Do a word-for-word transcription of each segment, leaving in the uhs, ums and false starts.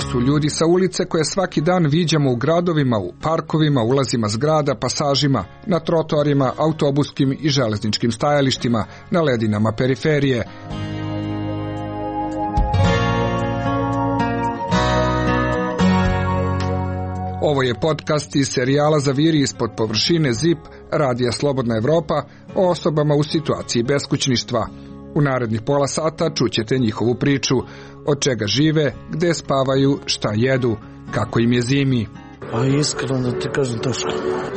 su ljudi sa ulice koje svaki dan viđamo u gradovima, u parkovima, ulazima zgrada, pasažima, na trotoarima, autobuskim i železničkim stajalištima, na ledinama periferije. Ovo je podcast iz serijala Zaviri ispod površine Z I P, radija Slobodna Evropa, o osobama u situaciji beskućništva. U narednih pola sata čućete njihovu priču, od čega žive, gde spavaju, šta jedu, kako im je zimi. Pa iskreno da ti kažem teško.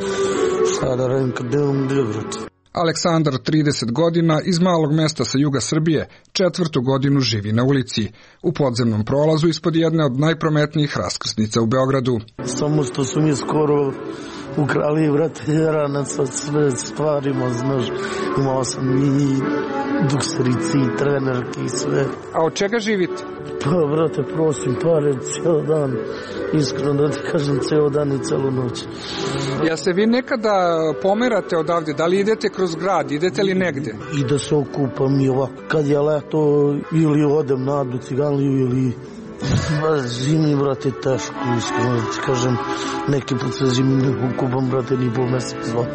Šta da radim kad nemam gdje, brate. Aleksandar, trideset godina, iz malog mesta sa juga Srbije, četvrtu godinu živi na ulici, u podzemnom prolazu ispod jedne od najprometnijih raskrsnica u Beogradu. Samo što su mi skoro ukrali, brate, ranac od sve stvarima, znaš, imao sam i dukserici, i trenerki i sve. A od čega živite? Pa, brate, prosim pare cijel dan, iskreno da ti kažem, cijel dan i celu noć. Ja se vi nekada pomerate odavde, da li idete kroz grad, idete li negde? I da se okupam i ovako, kad je leto, ili odem na Adu Ciganliju, ili baš zimi, brate, teško, iskreno da ti kažem, neki put se zimi ne okupam, brate, ni po mjesec, dva.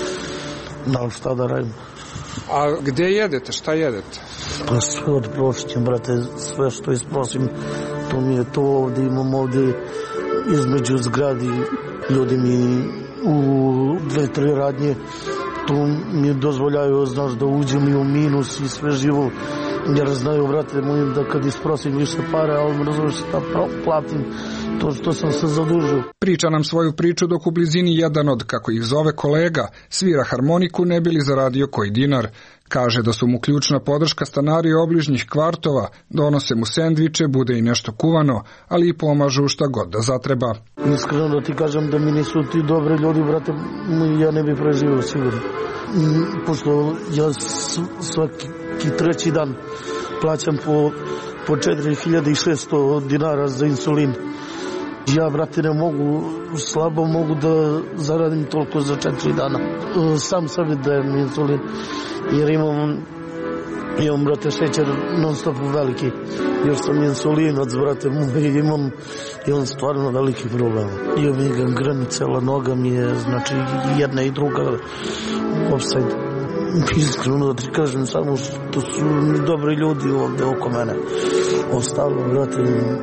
Da, šta da radim? A gde jedete, šta jedete? Pa sve od prošćem, brate, sve što isprosim, to mi je to ovdje, imam ovdje između zgradi, ljudi mi u dve, tri radnje, tu mi dozvoljaju, znaš, da uđem i u minus i sve živo, jer znaju, brate, mojim da kad isprosim više pare, ali razumiješ da platim to što sam se zadužio. Priča nam svoju priču dok u blizini jedan od, kako ih zove, kolega svira harmoniku ne bi li zaradio koji dinar. Kaže da su mu ključna podrška stanari obližnjih kvartova, donose mu sendviče, bude i nešto kuvano, ali i pomažu šta god da zatreba. Iskreno da ti kažem da mi nisu ti dobri ljudi, brate, ja ne bi preživio sigurno. Pošto ja svaki treći dan plaćam po, po četiri hiljade šesto dinara za insulin. Ja, brate, ne mogu, slabo mogu da zaradim toliko za četiri dana. Sam sebi dajem insulin, jer imam, imam, brate, šećer non stop veliki. Još sam insulinac, brate, imam, imam stvarno veliki problem. Imam i gangrenu, cela noga mi je, znači, jedna i druga offside. Iskreno da ti kažem, samo što su dobri ljudi ovdje oko mene. Ostalo, brate,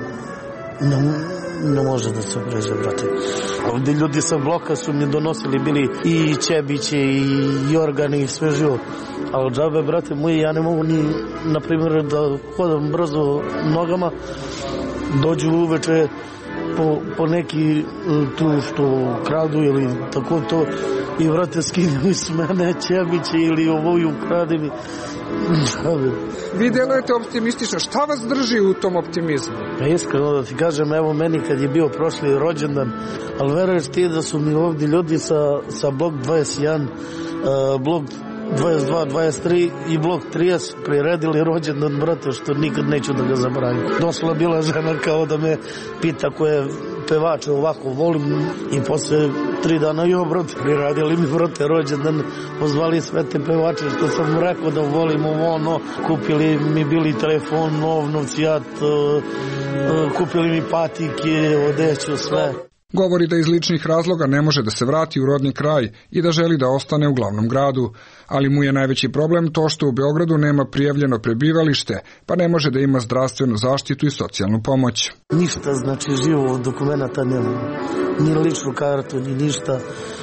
ne, ne može da se pređe, brate. Ovdje ljudi sa bloka su mi donosili, bili i Čebiće, i Jorgani, i sve živo. A od džabe, brate moji, ja ne mogu ni, na primjer, da hodam brzo nogama, dođu uveče po, po neki tu što kradu ili tako to, i, vrate, skinu s mene Čebiće ili ovoju krade mi. Vi delujete optimistično, šta vas drži u tom optimizmu? Pa iskreno da ti kažem, evo meni kad je bio prošli rođendan, ali veruješ ti da su mi ovdje ljudi sa, sa blok dvadeset jedan, uh, blok dvadeset dva, dvadeset tri i blok trideset priredili rođendan, brate, što nikad neću da ga zaboravim. Došla bila žena kao da me pita koje pevače ovako volim, i posle tri dana, jo, brate, priradili mi, brate, rođendan, pozvali sve te pevače što sam rekao da volim ovo, ono, kupili mi bili telefon, nov, novcijat, uh, uh, kupili mi patike, odeću, sve. Govori da iz ličnih razloga ne može da se vrati u rodni kraj i da želi da ostane u glavnom gradu, ali mu je najveći problem to što u Beogradu nema prijavljeno prebivalište, pa ne može da ima zdravstvenu zaštitu i socijalnu pomoć. Ništa, znači, živo dokumenta nema, ni ličnu kartu, ni ništa.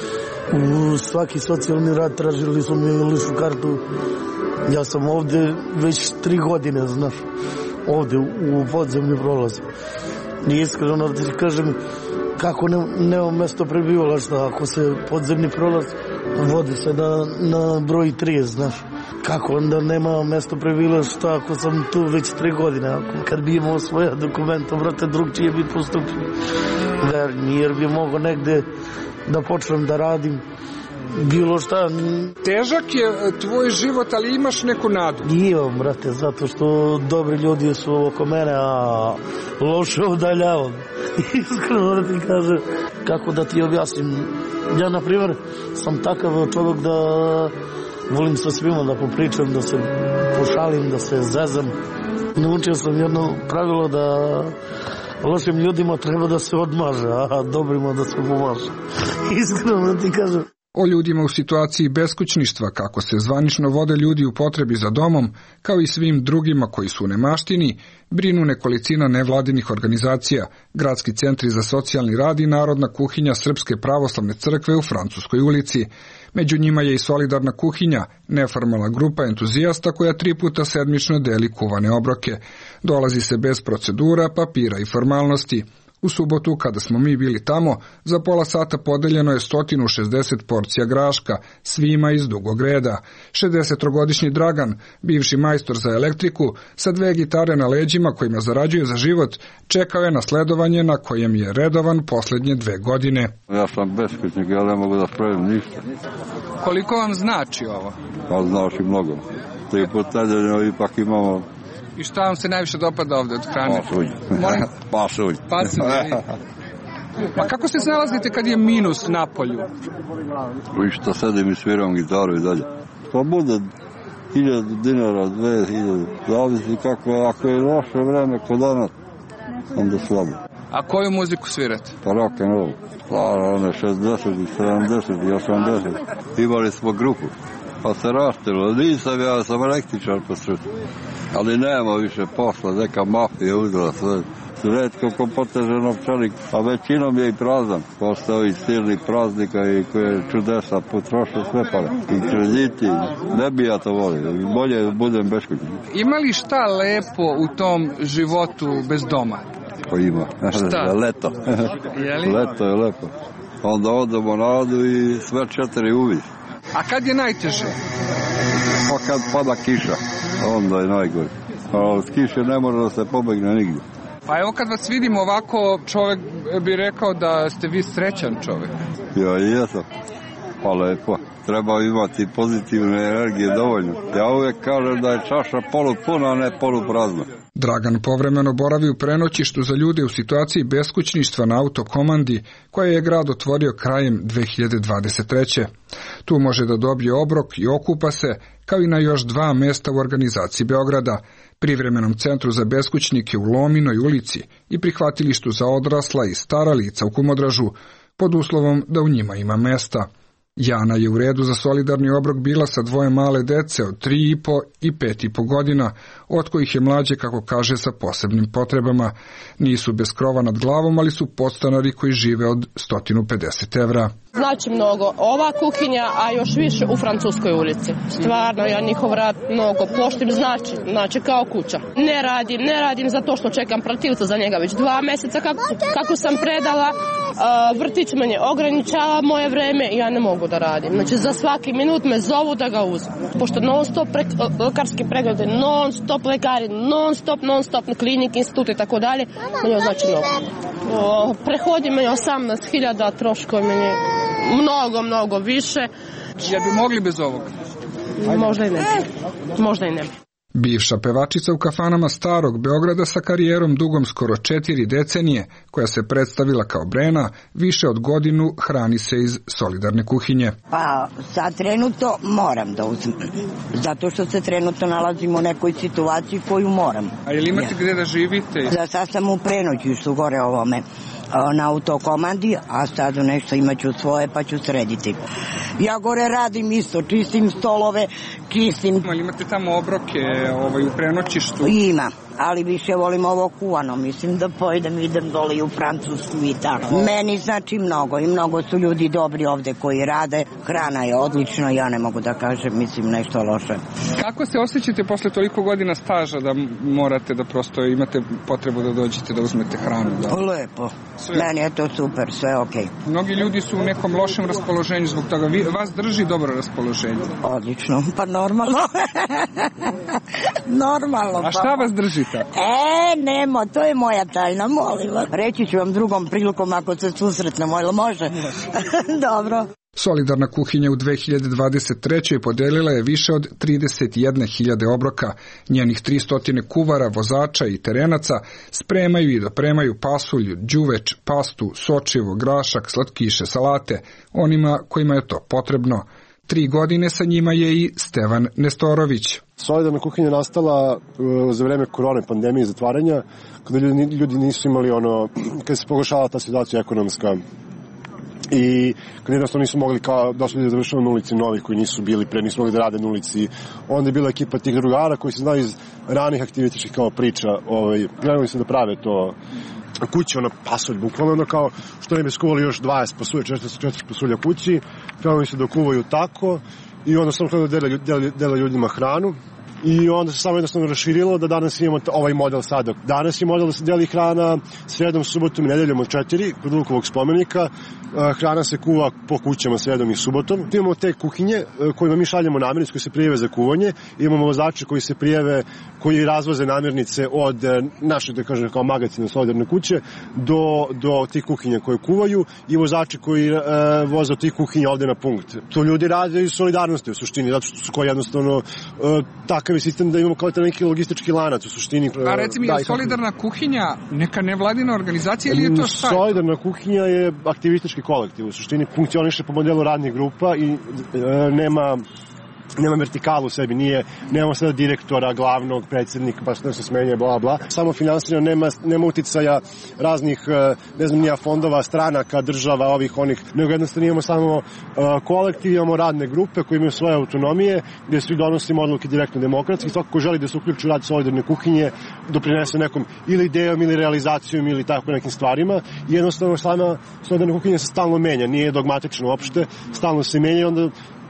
U svaki socijalni rad tražili su mi ličnu kartu. Ja sam ovdje već tri godine, znaš, ovdje u podzemni prolaz. I iskreno da ti kažem, kako ne, nema mjesto prebivališta, ako se podzemni prolaz vodi se na, na broj trideset, znaš. Kako onda nema mjesto prebivališta ako sam tu već tri godine, ako, kad bi imao svoje dokumenta, brate, drugčije bi postupio. Jer bi mogo negde da počnem da radim, bilo šta. Težak je tvoj život, ali imaš neku nadu? Imam, brate, zato što dobri ljudi su oko mene, a loše udaljavam. Iskreno da ti kažem, kako da ti objasnim. Ja, na primjer, sam takav čovjek da volim sa svima da popričam, da se pošalim, da se zezam. Naučio sam jedno pravilo da Lošim ljudima treba da se odmaže, a dobrima da se pomaže. Iskreno ti kažem. O ljudima u situaciji beskućništva, kako se zvanično vode ljudi u potrebi za domom, kao i svim drugima koji su u nemaštini, brinu nekolicina nevladinih organizacija, gradski centri za socijalni rad i Narodna kuhinja Srpske pravoslavne crkve u Francuskoj ulici. Među njima je i Solidarna kuhinja, neformalna grupa entuzijasta koja tri puta sedmično deli kuvane obroke. Dolazi se bez procedura, papira i formalnosti. U subotu, kada smo mi bili tamo, za pola sata podeljeno je sto šezdeset porcija graška, svima iz dugog reda. šezdesettrogodišnji Dragan, bivši majstor za elektriku, sa dve gitare na leđima kojima zarađuje za život, čekao je na sledovanje na kojem je redovan posljednje dve godine. Ja sam beskućnik, ja ne mogu da spravim ništa. Koliko vam znači ovo? Pa znači mnogo. Tri puta nedeljno ipak imamo. I šta vam se najviše dopada ovde od hrane? Pasulj. Pasulj. Pasulj. Pa kako se snalazite kad je minus na polju? I što sedim i sviram gitaru i dalje. Pa bude hiljadu dinara, dve hiljade. Zavisi kako, ako je loše vreme kod danas, onda slabo. A koju muziku svirate? Pa rock and roll. Stara, one šezdeset, sedamdeset i osamdeset. Imali smo grupu. Pa se raštilo. Nisam ja, sam električar po sreću. Ali nema više posla, neka mafija uzela sve. Redko ko poteže novčanik, a većinom je i prazan. Posle ovih silnih praznika i koje čudesa potroše sve pare. I krediti, ne bi ja to volio. Bolje da budem beskućnik. Ima li šta lepo u tom životu bez doma? Pa ima. Šta? Leto. Jeli? Leto je lepo. Onda odemo na radu i sve četiri uviš. A kad je najteže? Pa kad pada kiša, onda je najgore. A od kiše ne može da se pobegne nigdje. Pa evo kad vas vidim ovako, čovjek bi rekao da ste vi srećan čovjek. Ja i jesam. Pa lepo. Treba imati pozitivne energije dovoljno. Ja uvijek kažem da je čaša polupuna, a ne poluprazna. Dragan povremeno boravi u prenoćištu za ljude u situaciji beskućništva na autokomandi koje je grad otvorio krajem dve hiljade dvadeset treće. Tu može da dobije obrok i okupa se, kao i na još dva mesta u organizaciji Beograda, privremenom centru za beskućnike u Lominoj ulici i prihvatilištu za odrasla i stara lica u Kumodražu, pod uslovom da u njima ima mesta. Jana je u redu za solidarni obrok bila sa dvoje male dece od tri i po i pet i po godina, od kojih je mlađe, kako kaže, sa posebnim potrebama. Nisu bez krova nad glavom, ali su podstanari koji žive od sto pedeset evra. Znači mnogo ova kuhinja, a još više u Francuskoj ulici. Stvarno, ja njihov rad mnogo poštim, znači, znači kao kuća. Ne radim, ne radim zato što čekam pratilca za njega već dva mjeseca kako, kako sam predala. Uh, vrtić meni ograničava moje vreme i ja ne mogu da radim. Znači za svaki minut me zovu da ga uzmem. Pošto non stop pre, lekarski preglede, non stop lekari, non stop, non stop klinik, institut i tako dalje, meni znači mnogo. Uh, prehodi meni osamnaest hiljada, troškovi meni mnogo, mnogo više. Ja bi mogli bez ovog? Možda i ne. Možda i ne. Bivša pevačica u kafanama starog Beograda sa karijerom dugom skoro četiri decenije, koja se predstavila kao Brena, više od godinu hrani se iz solidarne kuhinje. Pa sad trenutno moram da uzmem, zato što se trenutno nalazimo u nekoj situaciji koju moram. A je li imate gdje da živite? Da, sad sam u prenoćištu gore ovome na autokomandi, a sad nešto imaću svoje pa ću srediti. Ja gore radim isto, čistim stolove, čistim. Ali imate tamo obroke ovaj, u prenoćištu? Ima, ali više volim ovo kuvano, mislim da pojedem, idem dole u Francusku i tako. Meni znači mnogo i mnogo su ljudi dobri ovde koji rade, hrana je odlična, ja ne mogu da kažem, mislim nešto loše. Kako se osjećate posle toliko godina staža da morate da prosto imate potrebu da dođete da uzmete hranu? Da? Lepo, sve. Meni je to super, sve okej. Okay. Mnogi ljudi su u nekom lošem raspoloženju zbog toga, vi, vas drži dobro raspoloženje? Odlično, pa normalno. Normalno. A šta vas drži tako? E, nemo, to je moja tajna, molim vas. Reći ću vam drugom prilikom ako se susretnemo, ili može? Dobro. Solidarna kuhinja u dve hiljade dvadeset trećoj podelila je više od trideset jedne hiljade obroka. Njenih tristo kuvara, vozača i terenaca spremaju i dopremaju pasulj, đuveč, pastu, sočivo, grašak, slatkiše, salate, onima kojima je to potrebno. Tri godine sa njima je i Stevan Nestorović. Solidarna kuhinja nastala uh, za vreme korone, pandemije i zatvaranja, kada ljudi, ljudi nisu imali ono, kada se pogoršala ta situacija ekonomska i kad jednostavno nisu mogli kao došli da završamo na ulici novi koji nisu bili pre, nisu mogli da rade na ulici. Onda je bila ekipa tih drugara koji se znaju iz ranih aktivitičkih kao priča, ovaj, krenuli se da prave to kuće, ona pasulj, bukvalno ono kao što ne bi skuvali još dvadeset pasulja, četrdeset pasulja kući, krenuli se da kuvaju tako i onda samo krenuli da dele, dele, dele ljudima hranu. I onda se samo jednostavno raširilo da danas imamo ovaj model sada. Danas je model da se deli hrana sredom, subotom i nedeljom od četiri kod Vukovog spomenika. Hrana se kuva po kućama sredom i subotom. Imamo te kuhinje kojima mi šaljemo namirnice koje se prijave za kuvanje. Imamo vozače koji se prijave, koji razvoze namirnice od našeg, da kažem, kao magacina solidarne kuće do, do tih kuhinja koje kuvaju i vozači koji e, voze od tih kuhinja ovde na punkt. To ljudi rade iz solidarnosti u suštini, zato što su koji jednostavno e, takav je sistem da imamo kao neki logistički lanac u suštini. A reci mi, da, je solidarna kuhinja neka nevladina organizacija ili je to šta? Solidarna kuhinja je aktivistički kolektiv. U suštini funkcioniše po modelu radnih grupa i e, nema nema vertikalu u sebi, nije, nemamo sada direktora, glavnog, predsjednika, pa što se smenja, bla, bla. Samo finansirano, nema, nema uticaja raznih, ne znam, nija fondova, stranaka, država, ovih, onih, nego jednostavno imamo samo uh, kolektiv, imamo radne grupe koje imaju svoje autonomije, gde svi donosimo odluke direktno demokratski, svako ko želi da se uključi u rad solidarne kuhinje, doprinese nekom ili idejom, ili realizacijom, ili tako nekim stvarima. I jednostavno sama solidarna kuhinja se stalno menja, nije dogmatično uopšte, stalno se menja i onda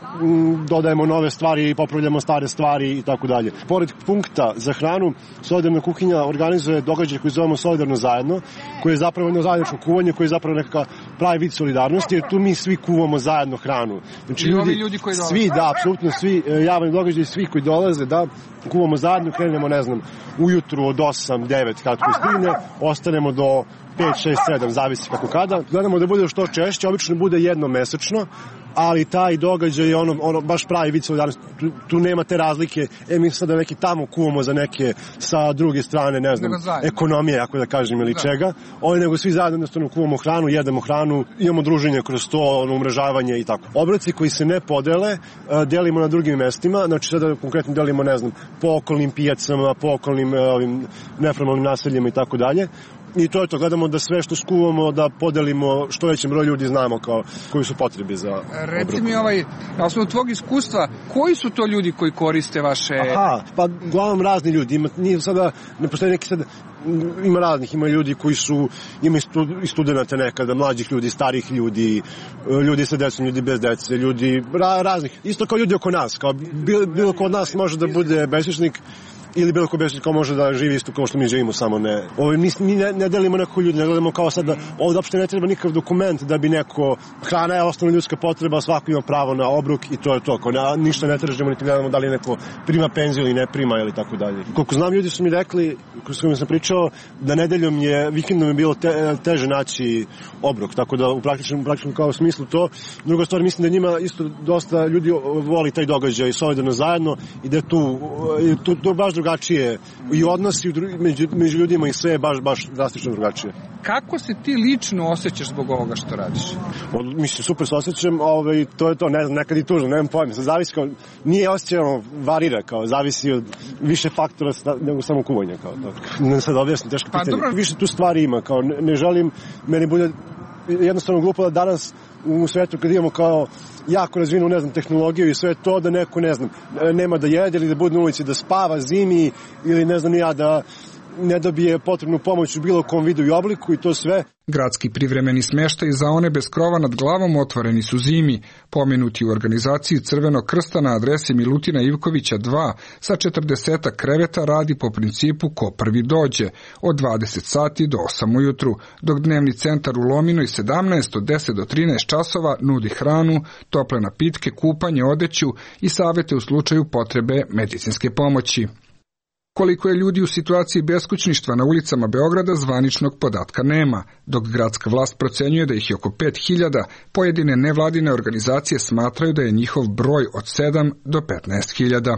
dodajemo nove stvari i popravljamo stare stvari i tako dalje. Pored punkta za hranu, solidarna kuhinja organizuje događaj koji zovemo Solidarno zajedno, koji je zapravo jedno zajedničko kuvanje, koji je zapravo nekakav pravi vid solidarnosti, jer tu mi svi kuvamo zajedno hranu. Znači, I ljudi, ljudi koji dolaze? Svi, da, apsolutno svi javni događaj, svi koji dolaze, da, kuvamo zajedno, krenemo, ne znam, ujutru od osam, devet, kako stigne, ostanemo do pet, šest, sedam, zavisi kako kada. Gledamo da bude što češće, obično bude jednomesečno, ali taj događaj je ono, ono baš pravi vid solidarnosti. Tu, tu nema te razlike, e mi sada neki tamo kuvamo za neke sa druge strane, ne znam, ekonomije, ako da kažem, ili da. čega. Oni nego svi zajedno jednostavno kuvamo hranu, jedemo hranu, imamo druženje kroz to, ono, umrežavanje i tako. Obroci koji se ne podele, delimo na drugim mestima, znači sada konkretno delimo, ne znam, po okolnim pijacama, po okolnim ovim neformalnim naseljima i tako dalje. I to je to, gledamo da sve što skuvamo da podelimo što većem broju ljudi znamo kao koji su potrebi za obrok. Reci mi ovaj, na osnovu tvog iskustva, koji su to ljudi koji koriste vaše... Aha, pa uglavnom razni ljudi, ima, nije sada, ne postoji neki sad, ima raznih, ima ljudi koji su, ima i studenta nekada, mlađih ljudi, starih ljudi, ljudi sa decom, ljudi bez dece, ljudi ra, raznih, isto kao ljudi oko nas, kao bilo, bilo ko od nas može da bude beskućnik, ili bilo ko beskućnik ko može da živi isto kao što mi živimo, samo ne. Ovo, mi mi ne, ne delimo neko ljudi, ne delimo kao sad da ovdje uopšte ne treba nikakav dokument da bi neko, hrana je osnovna ljudska potreba, svako ima pravo na obrok i to je to. Ko ne, ništa ne tražimo, niti gledamo da li neko prima penziju ili ne prima ili tako dalje. Koliko znam, ljudi su mi rekli, s kojima sam pričao, da nedeljom je, vikendom je bilo te, teže naći obrok, tako da u praktičnom, u praktičnom kao smislu to. Druga stvar, mislim da njima isto dosta ljudi voli taj događaj solidarno zajedno i da tu, tu, tu baš drugačije i odnosi među, među ljudima i sve je baš, baš drastično drugačije. Kako se ti lično osjećaš zbog ovoga što radiš? O, mislim, super se osjećam, ovaj, to je to, ne znam, nekad i tužno, nemam pojma, sad zavisi kao, nije osjećano, varira, kao, zavisi od više faktora nego samo kuvanja, kao to. Ne sad objasnim, teško pitanje. Pa, više tu stvari ima, kao, ne, ne želim, meni bude jednostavno glupo da danas u svetu kad imamo kao jako razvinu, ne znam, tehnologiju i sve to, da neko, ne znam, nema da jede ili da bude na ulici, da spava zimi ili ne znam ja da ne dobije potrebnu pomoć u bilo kom vidu i obliku i to sve. Gradski privremeni smeštaj za one bez krova nad glavom otvoreni su zimi, pomenuti u organizaciji Crvenog krsta na adresi Milutina Ivkovića dva sa četrdesetak kreveta radi po principu ko prvi dođe, od dvadeset sati do osam ujutru, dok dnevni centar u Lominoj sedamnaest od deset do trinaest časova nudi hranu, tople napitke, kupanje, odeću i savete u slučaju potrebe medicinske pomoći. Koliko je ljudi u situaciji beskućništva na ulicama Beograda, zvaničnog podatka nema, dok gradska vlast procenjuje da ih je oko pet hiljada, pojedine nevladine organizacije smatraju da je njihov broj od sedam do petnaest hiljada.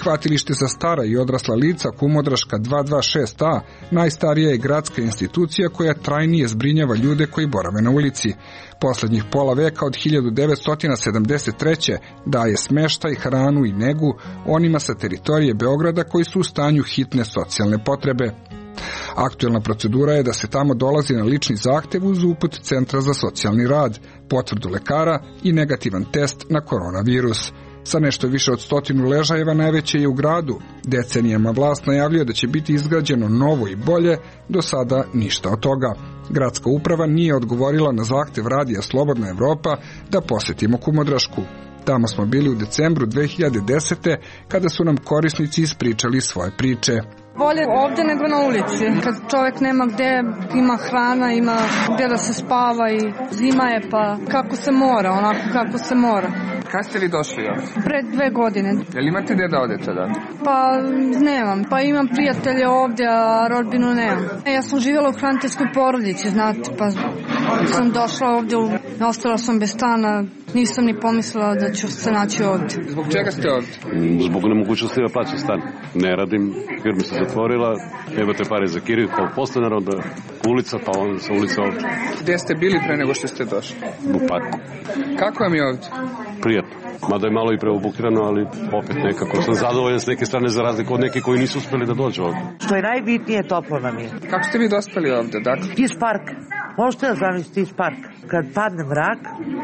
Prihvatilište za stara i odrasla lica Kumodraška dvesta dvadeset šest a najstarija je gradska institucija koja trajnije zbrinjava ljude koji borave na ulici. Poslednjih pola veka od hiljadu devetsto sedamdeset treće daje smeštaj, hranu i negu onima sa teritorije Beograda koji su u stanju hitne socijalne potrebe. Aktuelna procedura je da se tamo dolazi na lični zahtev uz uput Centra za socijalni rad, potvrdu lekara i negativan test na koronavirus. Sa nešto više od stotinu ležajeva najveće je u gradu. Decenijama vlast najavljuje da će biti izgrađeno novo i bolje, do sada ništa od toga. Gradska uprava nije odgovorila na zahtev radija Slobodna Evropa da posetimo Kumodrašku. Tamo smo bili u decembru dve hiljade desete. kada su nam korisnici ispričali svoje priče. Bolje ovdje nego na ulici. Kad čovjek nema gdje, ima hrana, ima gdje da se spava i zima je pa kako se mora, onako kako se mora. Kad ste vi došli ovdje? Pred dve godine. Jel imate gdje da odete da? Pa nemam. Pa imam prijatelje ovdje, a rodbinu nemam. Ja sam živjela u hraniteljskoj porodici, znate, pa sam došla ovdje, ostala sam bez stana, nisam ni pomislila da ću se naći ovdje. Zbog čega ste ovdje? Zbog nemogućnosti da plaćam stan. Ne radim, firma se zatvorila, nemate pare za kiriju kao podstanar, onda ulica, pa onda sa ulica ovdje. Gdje ste bili pre nego što ste došli? U parku. Kako vam je ovdje? Prijatno. Mada je malo i preobukirano, ali opet nekako sam zadovoljan s neke strane za razliku od nekih koji nisu uspeli da dođu ovdje. Što je najbitnije, toplo nam je. Kako ste vi dospeli ovdje, dakle? Iz parka. Možete da zamislite iz parka. Kad padne mrak,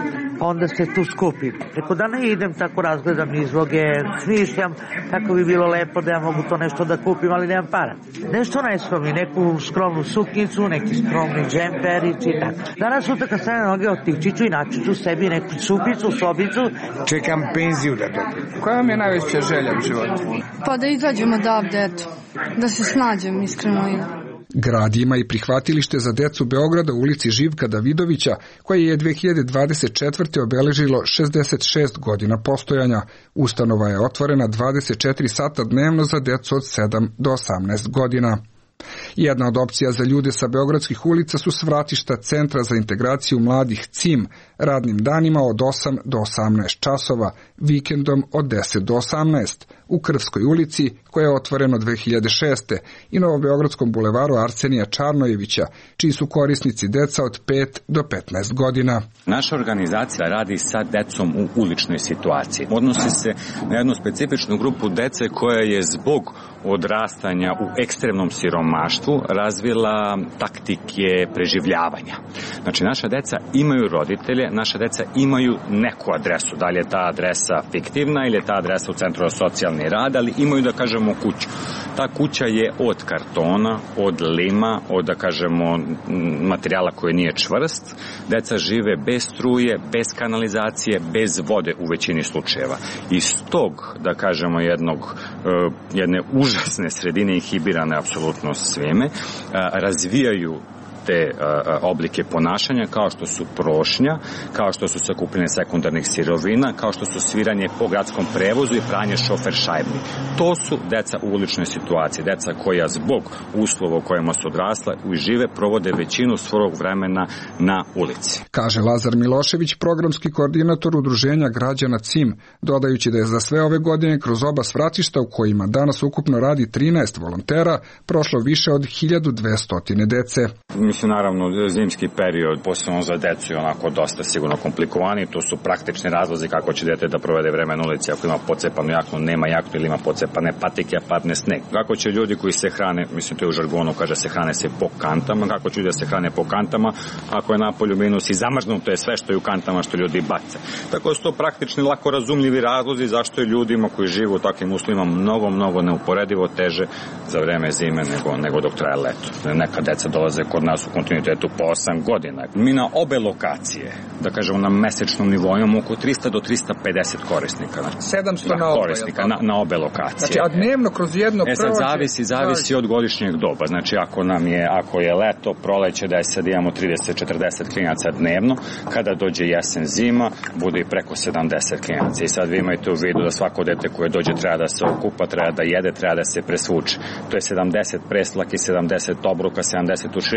onda se tu skupim. Preko dana idem, tako razgledam izloge, smišljam kako bi bilo lepo da ja mogu to nešto da kupim, ali nemam para. Nešto najskromnije, neku skromnu suknicu, neki skromni džemperić i tako. Danas sutra kad stane noge otičiću i načiću sebi neku supicu, sobicu. Čekam penziju da dobijem. Koja vam je najveća želja u životu? Pa da izađemo odavde, eto. Da se snađem, iskreno. Grad ima i prihvatilište za decu Beograda u ulici Živka Davidovića, koje je dve hiljade dvadeset četvrte obeležilo šezdeset šest godina postojanja. Ustanova je otvorena dvadeset četiri sata dnevno za decu od sedam do osamnaest godina. Jedna od opcija za ljude sa beogradskih ulica su svratišta Centra za integraciju mladih C I M, radnim danima od osam do osamnaest časova, vikendom od deset do osamnaest, u Krvskoj ulici, koja je otvoreno dve hiljade šeste, i Novobeogradskom bulevaru Arsenija Čarnojevića, čiji su korisnici deca od pet do petnaest godina. Naša organizacija radi sa decom u uličnoj situaciji. Odnosi se na jednu specifičnu grupu dece koja je zbog odrastanja u ekstremnom siromaštvu razvila taktike preživljavanja. Znači, naša deca imaju roditelje, naša deca imaju neku adresu, da li je ta adresa fiktivna ili je ta adresa u Centru za socijalni rad, ali imaju, da kažemo, kuću. Ta kuća je od kartona, od lima, od, da kažemo, materijala koji nije čvrst. Deca žive bez struje, bez kanalizacije, bez vode u većini slučajeva. Iz tog, da kažemo, jednog, jedne užasne sredine inhibirane apsolutno svime, razvijaju te a, oblike ponašanja kao što su prošnja, kao što su sakupljanje sekundarnih sirovina, kao što su sviranje po gradskom prevozu i pranje šofer šajbni. To su deca u uličnoj situaciji, deca koja zbog uslova u kojima su odrasla i žive provode većinu svog vremena na ulici. Kaže Lazar Milošević, programski koordinator udruženja građana C I M, dodajući da je za sve ove godine kroz oba svratišta u kojima danas ukupno radi trinaest volontera prošlo više od hiljadu dvesta dece. Mislim, naravno, zimski period, posebno za decu, je onako dosta sigurno komplikovani. To su praktični razlozi kako će dete da provede vreme na ulici ako ima pocepanu jaknu, nema jaknu ili ima pocepane patike, a padne sneg. Kako će ljudi koji se hrane, mislim, to je u žargonu, kaže se hrane se po kantama, kako će ljudi da se hrane po kantama ako je napolju minus i zamrznuto je sve što je u kantama što ljudi bace. Tako su to praktični, lako razumljivi razlozi zašto je ljudima koji žive u takvim uslovima mnogo, mnogo neuporedivo teže za vreme zime nego, nego dok traje leto. Neka deca dolaze kod nas u kontinuitetu po osam godina. Mi na obe lokacije, da kažemo na mesečnom nivou, imamo oko trista do trista pedeset korisnika. Znači, sedamsto da, na obe, korisnika na, na obe lokacije. Znači, a dnevno kroz jedno prođe? E sad, zavisi, zavisi od godišnjeg doba. Znači, ako nam je, ako je leto, proleće, da je sad imamo trideset do četrdeset klinaca dnevno, kada dođe jesen, zima, bude i preko sedamdeset klinaca. I sad vi imajte u vidu da svako dete koje dođe treba da se okupa, treba da jede, treba da se presvuče. To je sedamdeset preslaki, sedamdeset obruka, sedamdeset ušine,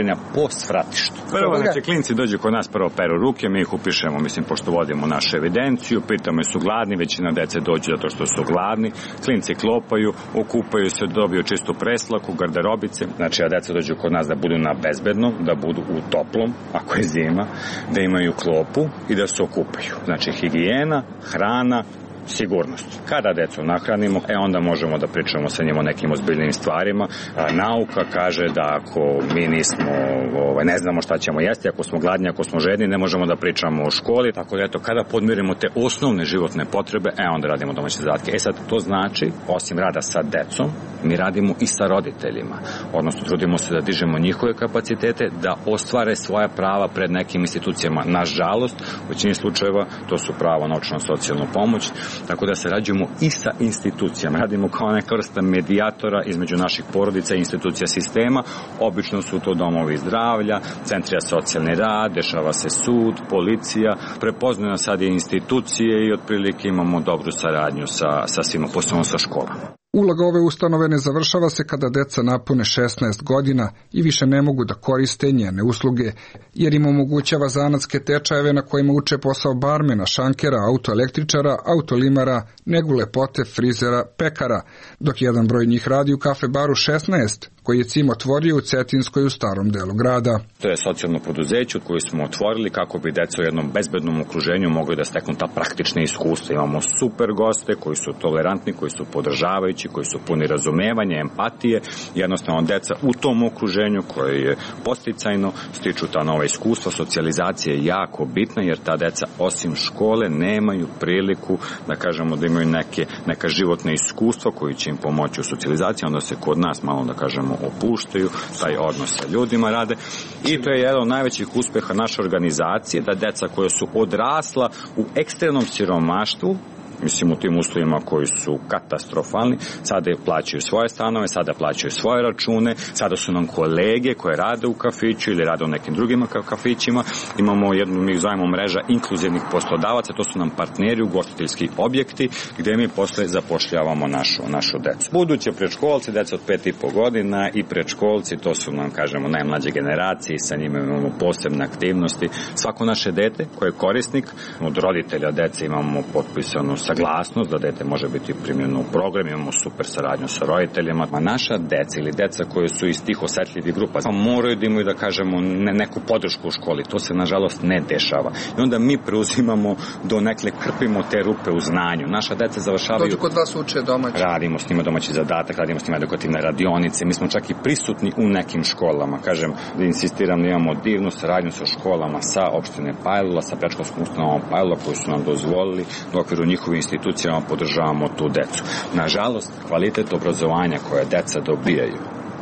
okupljanja po svratištu. Prvo, znači, klinci dođu kod nas, prvo peru ruke, mi ih upišemo, mislim, pošto vodimo našu evidenciju, pitamo su gladni, većina dece dođe zato što su gladni, klinci klopaju, okupaju se, dobiju čistu preslaku, garderobice, znači, a deca dođu kod nas da budu na bezbednom, da budu u toplom, ako je zima, da imaju klopu i da se okupaju. Znači, higijena, hrana, sigurnost. Kada decu nahranimo, e onda možemo da pričamo sa njima o nekim ozbiljnim stvarima. A, nauka kaže da ako mi nismo, ovaj, ne znamo šta ćemo jesti, ako smo gladni, ako smo žedni, ne možemo da pričamo o školi. Tako da eto, kada podmirimo te osnovne životne potrebe, e onda radimo domaće zadatke. E sad, to znači, osim rada sa decom, mi radimo i sa roditeljima. Odnosno, trudimo se da dižemo njihove kapacitete, da ostvare svoja prava pred nekim institucijama. Nažalost, u većini slučajeva to su pravo na naučno-socijalnu pomoć, tako da sarađujemo i sa institucijama. Radimo kao neka vrsta medijatora između naših porodica i institucija sistema. Obično su to domovi zdravlja, centri za socijalni rad, dešava se sud, policija, prepoznaju nas sad i institucije i otprilike imamo dobru saradnju sa, sa svima, posebno sa školama. Uloga ove ustanove ne završava se kada deca napune šesnaest godina i više ne mogu da koriste njene usluge, jer im omogućava zanatske tečajeve na kojima uče posao barmena, šankera, autoelektričara, autolimara, negu lepote, frizera, pekara, dok jedan broj njih radi u kafe baru šesnaest, koji je Cim otvorio u Cetinskoj u starom delu grada. To je socijalno preduzeće koje smo otvorili kako bi deca u jednom bezbednom okruženju mogli da steknu ta praktična iskustva. Imamo super goste koji su tolerantni, koji su podržavajući, koji su puni razumevanja, empatije. Jednostavno, deca u tom okruženju koje je posticajno stiču ta nova iskustva. Socijalizacija je jako bitna jer ta deca osim škole nemaju priliku da kažemo da imaju neke, neka životna iskustva koji će im pomoći u socijalizaciji. Onda se kod nas malo da kažemo opuštaju, taj odnos sa ljudima rade i to je jedan od najvećih uspeha naše organizacije, da deca koja su odrasla u ekstremnom siromaštvu, mislim u tim uslovima koji su katastrofalni, sada plaćaju svoje stanove, sada plaćaju svoje račune, sada su nam kolege koje rade u kafiću ili rade u nekim drugim kafićima. Imamo jednu, mi zovemo mreža inkluzivnih poslodavaca, to su nam partneri, ugostiteljski objekti, gde mi posle zapošljavamo našu, našu decu. Buduće predškolci, deca od pet i po godina i predškolci, to su nam, kažemo, najmlađe generacije, sa njima imamo posebne aktivnosti. Svako naše dete koje je korisnik, od roditelja dece imamo potpisanu saglasnost da dete može biti primljeno u program, imamo super saradnju sa roditeljima, a naša deca ili deca koje su iz tih osetljivih grupa moraju da imaju, da kažemo, ne, neku podršku u školi. To se, nažalost, ne dešava. I onda mi preuzimamo do nekle, krpimo te rupe u znanju. Naša deca završavaju... Dođu kod vas uče domaći. Radimo s njima domaći zadatak, radimo s njima edukativne radionice, mi smo čak i prisutni u nekim školama. Kažem, da insistiram da imamo divnu saradnju sa školama, sa opštine Pajlula, sa predškolskom ustanovom Pajlula, koji su nam dozvolili da u okviru njihovih institucijama podržavamo tu decu. Nažalost, kvalitet obrazovanja koje deca dobijaju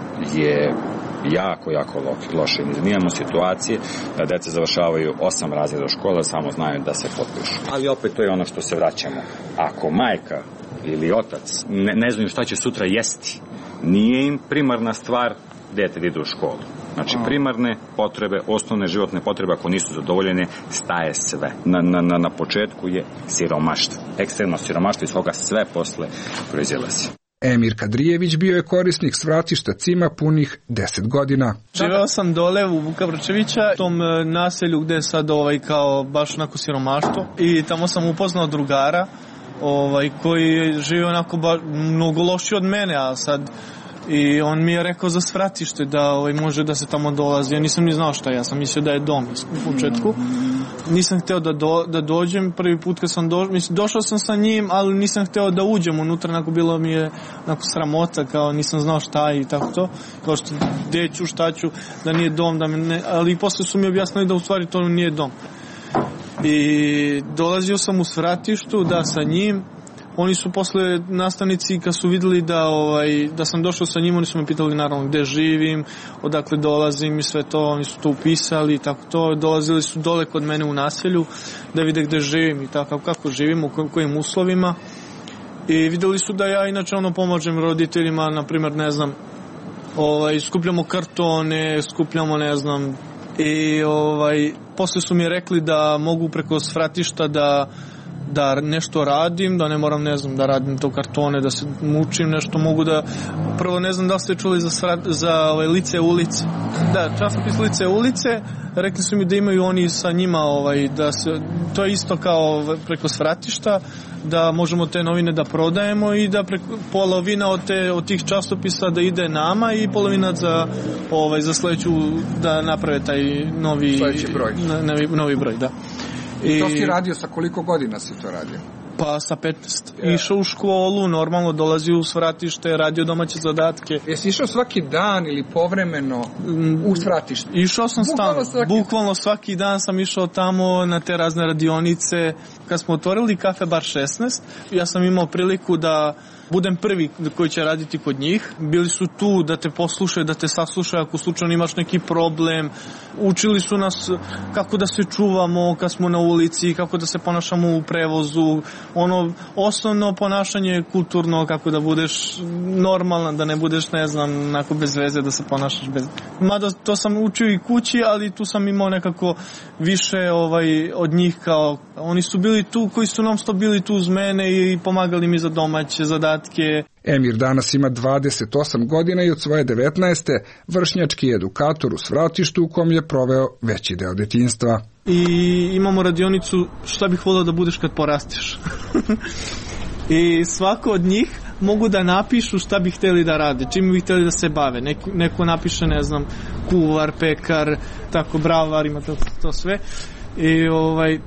je jako, jako loše. Mi imamo situacije da deca završavaju osam razreda škola, samo znaju da se potpišu. Ali opet to je ono što se vraćamo. Ako majka ili otac ne, ne znaju šta će sutra jesti, nije im primarna stvar dete da ide u školu. Znači, primarne potrebe, osnovne životne potrebe, ako nisu zadovoljene, staje sve. Na, na, na početku je siromaštvo. Ekstremno siromaštvo iz koga sve posle proizilazi. Emir Kadrijević bio je korisnik svratišta Cima punih deset godina. Živeo sam dole u Vuka Vrčevića, u tom naselju gde je sad ovaj, kao baš onako siromaštvo. I tamo sam upoznao drugara ovaj, koji žive onako ba, mnogo loši od mene, a sad... I on mi je rekao za svratište da ovaj, može da se tamo dolazi. Ja nisam ni znao šta, ja sam mislio da je dom u početku. Nisam hteo da, do, da dođem, prvi put kad sam došao, mislim, došao sam sa njim, ali nisam hteo da uđem unutra, onako bilo mi je onako sramota, kao nisam znao šta i tako to, kao što gde ću, šta ću, da nije dom, da me ne, ali posle su mi objasnili da u stvari to nije dom. I dolazio sam u svratištu, da, sa njim. Oni su posle nastavnici, kad su videli da, ovaj, da sam došao sa njim, oni su me pitali naravno gde živim, odakle dolazim i sve to, oni su to upisali i tako to. Dolazili su dole kod mene u naselju da vide gde živim i tako, kako živim, u kojim uslovima. I videli su da ja inače ono pomažem roditeljima, na primjer, ne znam, ovaj, skupljamo kartone, skupljamo, ne znam, i ovaj, posle su mi rekli da mogu preko svratišta da da nešto radim, da ne moram, ne znam, da radim to kartone, da se mučim, nešto mogu da... Prvo, ne znam da li ste čuli za, sra... za ovaj, Lice ulice. Da, časopis Lice ulice, rekli su mi da imaju oni sa njima, ovaj, da se, to je isto kao preko svratišta, da možemo te novine da prodajemo i da preko, polovina od, te, od tih časopisa da ide nama i polovina za, ovaj, za sledeću da naprave taj novi broj. Novi, novi broj, da. I to si radio, sa koliko godina si to radio? Pa sa petnaest. Yeah. Išao u školu, normalno dolazio u svratište, radio domaće zadatke. Jesi išao svaki dan ili povremeno u svratište? Išao sam bukvalno stalno. Svaki... Bukvalno svaki dan sam išao tamo na te razne radionice. Kad smo otvorili Kafe Bar šesnaest, ja sam imao priliku da budem prvi koji će raditi kod njih. Bili su tu da te poslušaju, da te saslušaju ako slučajno imaš neki problem. Učili su nas kako da se čuvamo kad smo na ulici, kako da se ponašamo u prevozu. Ono, osnovno ponašanje kulturno, kako da budeš normalan, da ne budeš, ne znam, onako bez veze, da se ponašaš bez... Mada to sam učio i kući, ali tu sam imao nekako više ovaj, od njih kao... Oni su bili tu, koji su non stop bili tu uz mene i pomagali mi za domaće zadatke. Emir danas ima dvadeset osam godina i od svoje devetnaeste vršnjački edukator u svratištu u kom je proveo veći deo detinjstva. I imamo radionicu šta bih volio da budeš kad porasteš. I svako od njih mogu da napišu šta bi hteli da rade, čim bi hteli da se bave. Neko, neko napiše, ne znam, kuvar, pekar, tako, bravar, ima to, to sve. I ovaj...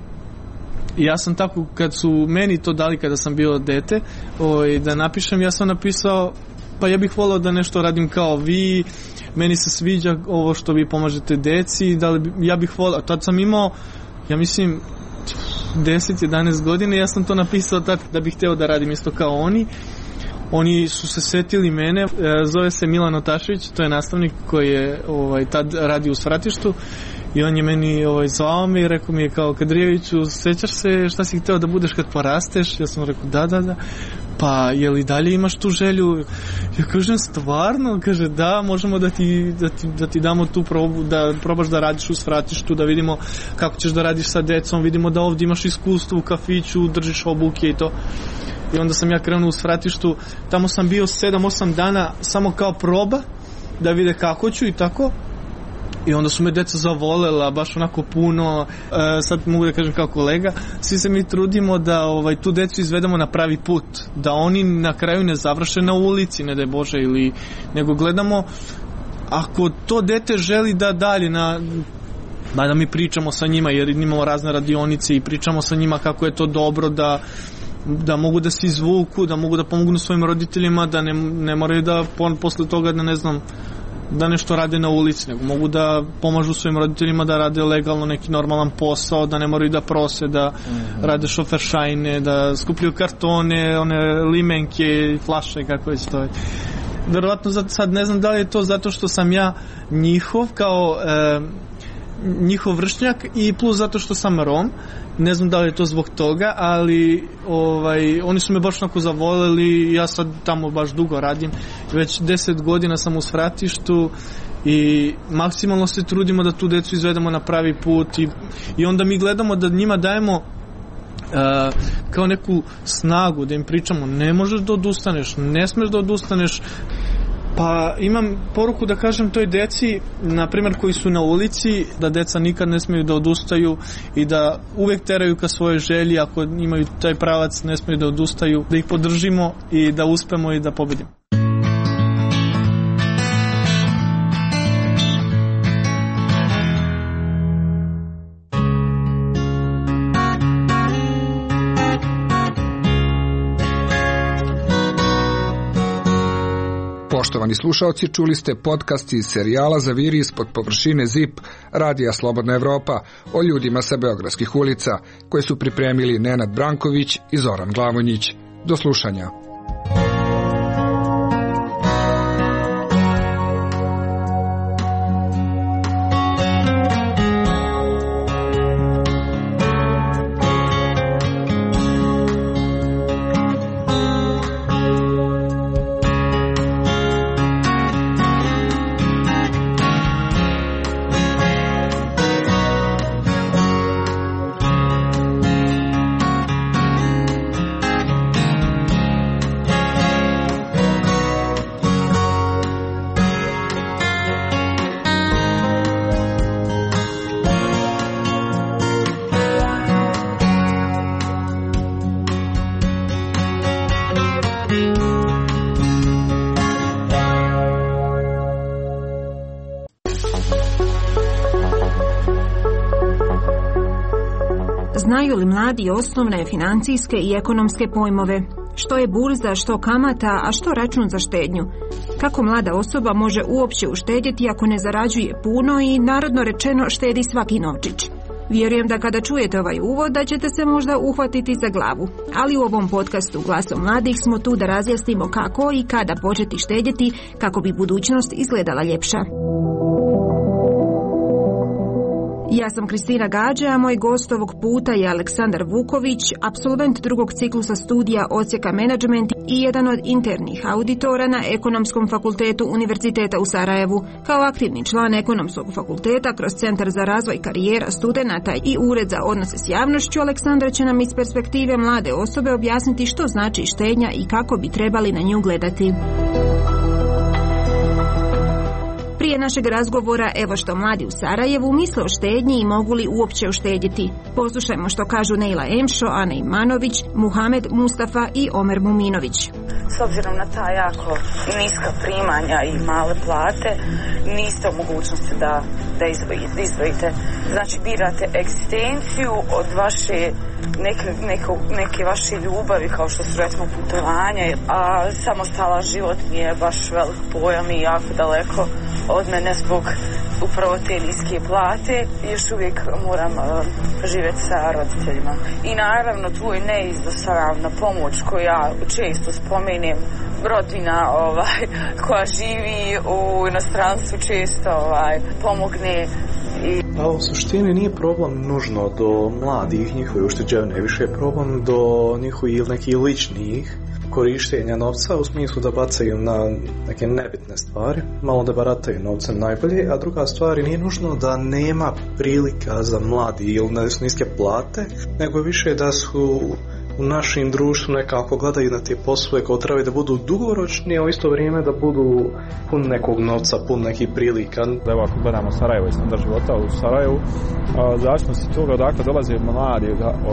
ja sam tako, kad su meni to dali kada sam bio dete, ovaj, da napišem, ja sam napisao, pa ja bih volao da nešto radim kao vi, meni se sviđa ovo što vi pomažete deci, da li, ja bih volao, tad sam imao, ja mislim, deset jedanaest godina, ja sam to napisao tad da bih hteo da radim isto kao oni. Oni su se setili mene, zove se Milan Otašević, to je nastavnik koji je ovaj, tad radi u svratištu. I on je meni ovaj, zvao me i rekao mi je kao, Kadrijeviću, sećaš se šta si hteo da budeš kad porasteš? Ja sam rekao, da, da, da. Pa, je li dalje imaš tu želju? Ja kažem, stvarno? Kaže, da, možemo da ti, da ti, da ti damo tu probu, da probaš da radiš u svratištu, da vidimo kako ćeš da radiš sa decom, vidimo da ovdje imaš iskustvo u kafiću, držiš obuke i to. I onda sam ja krenuo u svratištu, tamo sam bio sedam osam dana samo kao proba, da vide kako ću i tako. I onda su me deca zavolela, baš onako puno, e, sad mogu da kažem kao kolega, svi se mi trudimo da ovaj, tu decu izvedemo na pravi put, da oni na kraju ne završe na ulici, ne daj Bože, ili, nego gledamo, ako to dete želi da dalje na... Ba da mi pričamo sa njima, jer imamo razne radionice i pričamo sa njima kako je to dobro da da mogu da se izvuku, da mogu da pomognu svojim roditeljima, da ne, ne moraju da posle toga da ne znam da nešto rade na ulici, nego mogu da pomažu svojim roditeljima da rade legalno neki normalan posao, da ne moraju da prose, da mm-hmm. rade šoferšajne, da skupljaju kartone, one limenke, flaše, kako već to je. Verovatno sad ne znam da li je to zato što sam ja njihov kao e, njihov vršnjak i plus zato što sam Rom, ne znam da li je to zbog toga, ali ovaj, oni su me baš onako zavoleli, ja sad tamo baš dugo radim, već deset godina sam u svratištu i maksimalno se trudimo da tu decu izvedemo na pravi put i, i onda mi gledamo da njima dajemo uh, kao neku snagu, da im pričamo ne možeš da odustaneš, ne smeš da odustaneš. Pa imam poruku da kažem toj deci, na primjer koji su na ulici, da deca nikad ne smiju da odustaju i da uvek teraju ka svoje želji, ako imaju taj pravac ne smiju da odustaju, da ih podržimo i da uspemo i da pobedimo. Poštovani slušaoci, čuli ste podcast iz serijala Zaviri ispod površine Zip, radija Slobodna Evropa, o ljudima sa beogradskih ulica, koje su pripremili Nenad Branković i Zoran Glavonjić. Do slušanja. Znaju li mladi osnovne financijske i ekonomske pojmove? Što je burza, što kamata, a što račun za štednju? Kako mlada osoba može uopće uštedjeti ako ne zarađuje puno i, narodno rečeno, štedi svaki novčić? Vjerujem da kada čujete ovaj uvod da ćete se možda uhvatiti za glavu, ali u ovom podcastu Glasom mladih smo tu da razjasnimo kako i kada početi štedjeti kako bi budućnost izgledala ljepša. Ja sam Kristina Gađe, a moj gost ovog puta je Aleksandar Vuković, apsolvent drugog ciklusa studija odsjeka menadžment i jedan od internih auditora na Ekonomskom fakultetu Univerziteta u Sarajevu. Kao aktivni član Ekonomskog fakulteta kroz Centar za razvoj karijera studenata i Ured za odnose s javnošću, Aleksandar će nam iz perspektive mlade osobe objasniti što znači štednja i kako bi trebali na nju gledati. Prije našeg razgovora, evo što mladi u Sarajevu misle o štednji i mogu li uopće uštedjeti. Poslušajmo što kažu Neila Emšo, Ana Imanović, Muhamed Mustafa i Omer Muminović. S obzirom na ta jako niska primanja i male plate, niste u mogućnosti da, da izdvojite, izdvojite. Znači, birate egzistenciju od vaše neke, neko, neke vaše ljubavi, kao što su recimo putovanje, a samostalan život mi je baš velik pojam i jako daleko od mene zbog upravo te niske plate. Još uvijek moram uh, živjeti sa roditeljima. I naravno tu je neizostavna pomoć koju ja često spomenem, rodbina ovaj, koja živi u inostranstvu često ovaj, pomogne. I... A u suštini nije problem nužno do mladih njihove ušteđevine, više je problem do njihovih nekih ličnih korištenja novca u smislu da bacaju na neke nebitne stvari, malo da barataju novcem najbolje, a druga stvar nije nužno da nema prilika za mladi ili da su niske plate, nego više da su u našem društvu nekako gledaju na te poslove kao trebaju da budu dugoročni, a u isto vrijeme da budu pun nekog novca, pun nekih prilika. Evo ako gledamo Sarajevo i standard života u Sarajevu, zavisno se toga odakle dolaze mladi,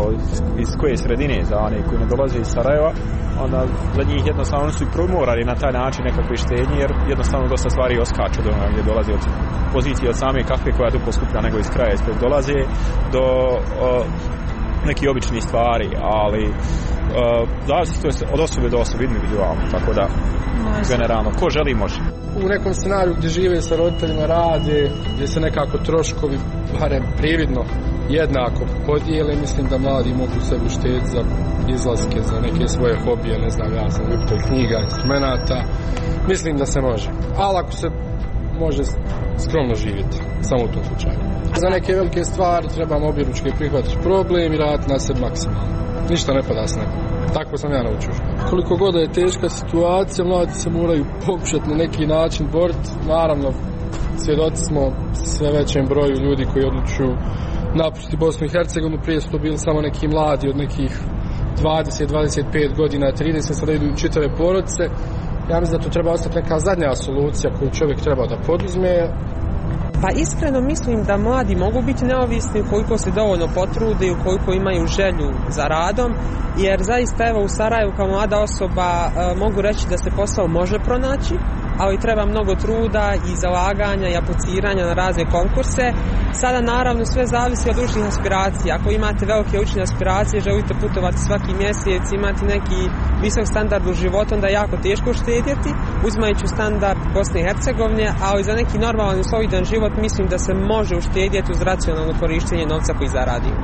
iz koje sredine, za one koji ne dolaze iz Sarajeva, onda za njih jednostavno su i primorani na taj način nekakve štednje, jer jednostavno dosta stvari oskaču do onoga gdje dolaze od pozicije od same kafe koja je duplo skuplja nego iz kraja iz kojeg dolaze, do o, neki obični stvari, ali uh, zavisi to je od osobe do osobe individualno, tako da generalno, ko želi može. U nekom scenariju gdje žive sa roditeljima, rade, gdje se nekako troškovi, barem prividno, jednako podijele, mislim da mladi mogu sebi uštediti za izlaske, za neke svoje hobije, ne znam, ja sam ljubitelj knjiga, instrumenta, mislim da se može. Ali ako se može skromno živjeti, samo u tom slučaju. Za neke velike stvari trebamo objeručke prihvatiti problem i raditi na sebi maksimalno. Ništa ne pada s neba. Tako sam ja naučio. Koliko god je teška situacija, mladi se moraju pokušati na neki način boriti. Naravno, svjedoci smo sve većem broju ljudi koji odlučuju napustiti Bosnu i Hercegovinu. Prije su to bili samo neki mladi od nekih dvadeset, dvadeset pet godina, trideset, sada idu čitave porodice. Ja mislim da to treba ostati neka zadnja solucija koju čovjek treba da poduzme. Pa iskreno mislim da mladi mogu biti neovisni ukoliko se dovoljno potrude i ukoliko imaju želju za radom, jer zaista evo u Sarajevu kao mlada osoba e, mogu reći da se posao može pronaći, ali treba mnogo truda i zalaganja i apliciranja na razne konkurse. Sada naravno sve zavisi od učnih aspiracija. Ako imate velike učne aspiracije, želite putovati svaki mjesec, imati neki visok standard u životu, onda je jako teško uštedjeti, uzimajući standard Bosne i Hercegovine, ali za neki normalan i solidan život mislim da se može uštedjeti uz racionalno korištenje novca koji zaradimo.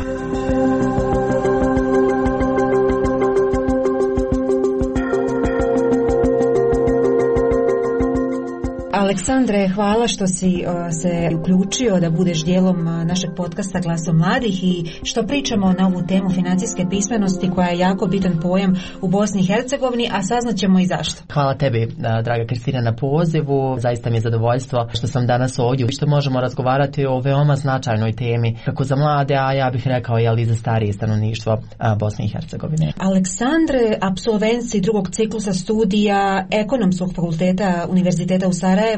Aleksandre, hvala što si uh, se uključio da budeš dijelom uh, našeg podcasta Glasom mladih i što pričamo na ovu temu financijske pismenosti koja je jako bitan pojam u Bosni i Hercegovini, a saznaćemo i zašto. Hvala tebi, draga Kristina, na pozivu. Zaista mi je zadovoljstvo što sam danas ovdje i što možemo razgovarati o veoma značajnoj temi, kako za mlade, a ja bih rekao i za starije stanovništvo Bosne i Hercegovine. Aleksandre, apsolvenci drugog ciklusa studija Ekonomskog fakulteta Univerziteta u Sarajevu,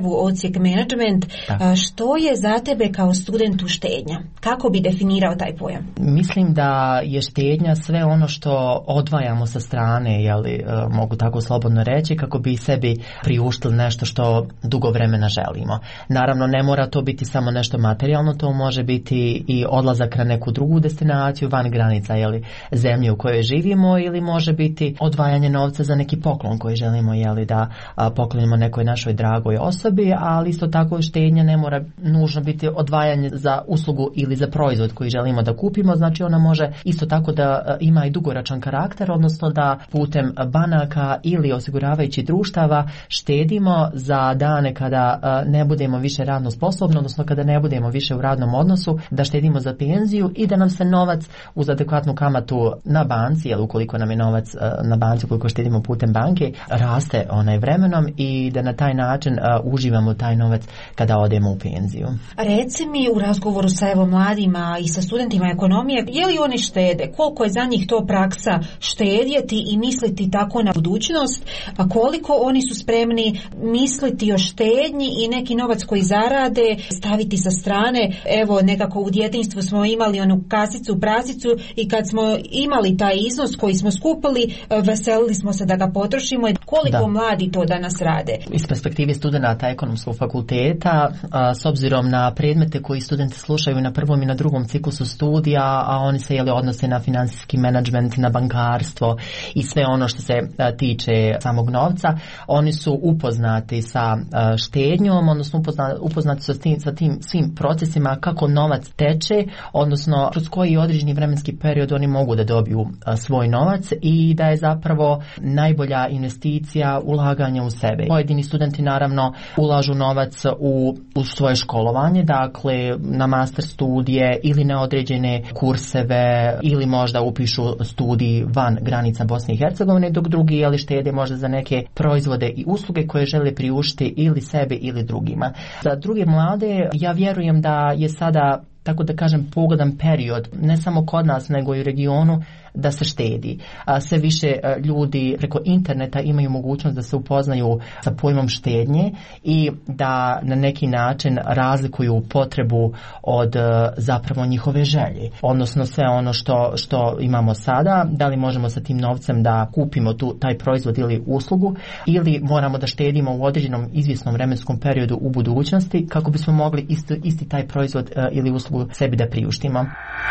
Sarajevu, odsjek menadžment. Što je za tebe kao studentu štednja? Kako bi definirao taj pojam? Mislim da je štednja sve ono što odvajamo sa strane, jeli, mogu tako slobodno reći, kako bi sebi priuštili nešto što dugo vremena želimo. Naravno, ne mora to biti samo nešto materijalno, to može biti i odlazak na neku drugu destinaciju van granica, jeli, zemlje u kojoj živimo, ili može biti odvajanje novca za neki poklon koji želimo, jeli, da a, poklonimo nekoj našoj dragoj osobi, ali isto tako i štednja ne mora nužno biti odvajanje za uslugu ili za proizvod koji želimo da kupimo, znači ona može isto tako da a, ima i dugoročan karakter, odnosno da putem banaka ili osiguravajućih društava štedimo za dane kada a, ne budemo više radno sposobni, odnosno kada ne budemo više u radnom odnosu, da štedimo za penziju i da nam se novac uz adekvatnu kamatu na banci, jer ukoliko nam je novac a, na banci, ukoliko štedimo putem banke, raste onaj vremenom i da na taj način uh, uživamo taj novac kada odemo u penziju. Reci mi u razgovoru sa evo mladima i sa studentima ekonomije, je li oni štede? Koliko je za njih to praksa štedjeti i misliti tako na budućnost? A koliko oni su spremni misliti o štednji i neki novac koji zarade staviti sa strane? Evo, nekako u djetinjstvu smo imali onu kasicu, prasicu i kad smo imali taj iznos koji smo skupili, veselili smo se da ga potrošimo. Koliko da. Mladi to danas rade? Iz perspektive studenata ekonomskog fakulteta, a, s obzirom na predmete koji studenti slušaju na prvom i na drugom ciklusu studija, a oni se jeli odnose na financijski menadžment, na bankarstvo i sve ono što se a, tiče samog novca, oni su upoznati sa a, štednjom, odnosno upoznati, upoznati su sa tim, sa tim svim procesima kako novac teče, odnosno kroz koji određeni vremenski period oni mogu da dobiju a, svoj novac i da je zapravo najbolja investicija ulaganja u sebe. Pojedini studenti naravno ulažu novac u, u svoje školovanje, dakle na master studije ili na određene kurseve ili možda upišu studij van granica Bosne i Hercegovine, dok drugi jeli štede možda za neke proizvode i usluge koje žele priuštiti ili sebi ili drugima. Za druge mlade ja vjerujem da je sada, tako da kažem, pogodan period, ne samo kod nas nego i u regionu, da se štedi. A sve više ljudi preko interneta imaju mogućnost da se upoznaju sa pojmom štednje i da na neki način razlikuju potrebu od zapravo njihove želje. Odnosno sve ono što, što imamo sada, da li možemo sa tim novcem da kupimo tu, taj proizvod ili uslugu, ili moramo da štedimo u određenom izvjesnom vremenskom periodu u budućnosti kako bismo mogli isti, isti taj proizvod ili uslugu sebi da priuštimo.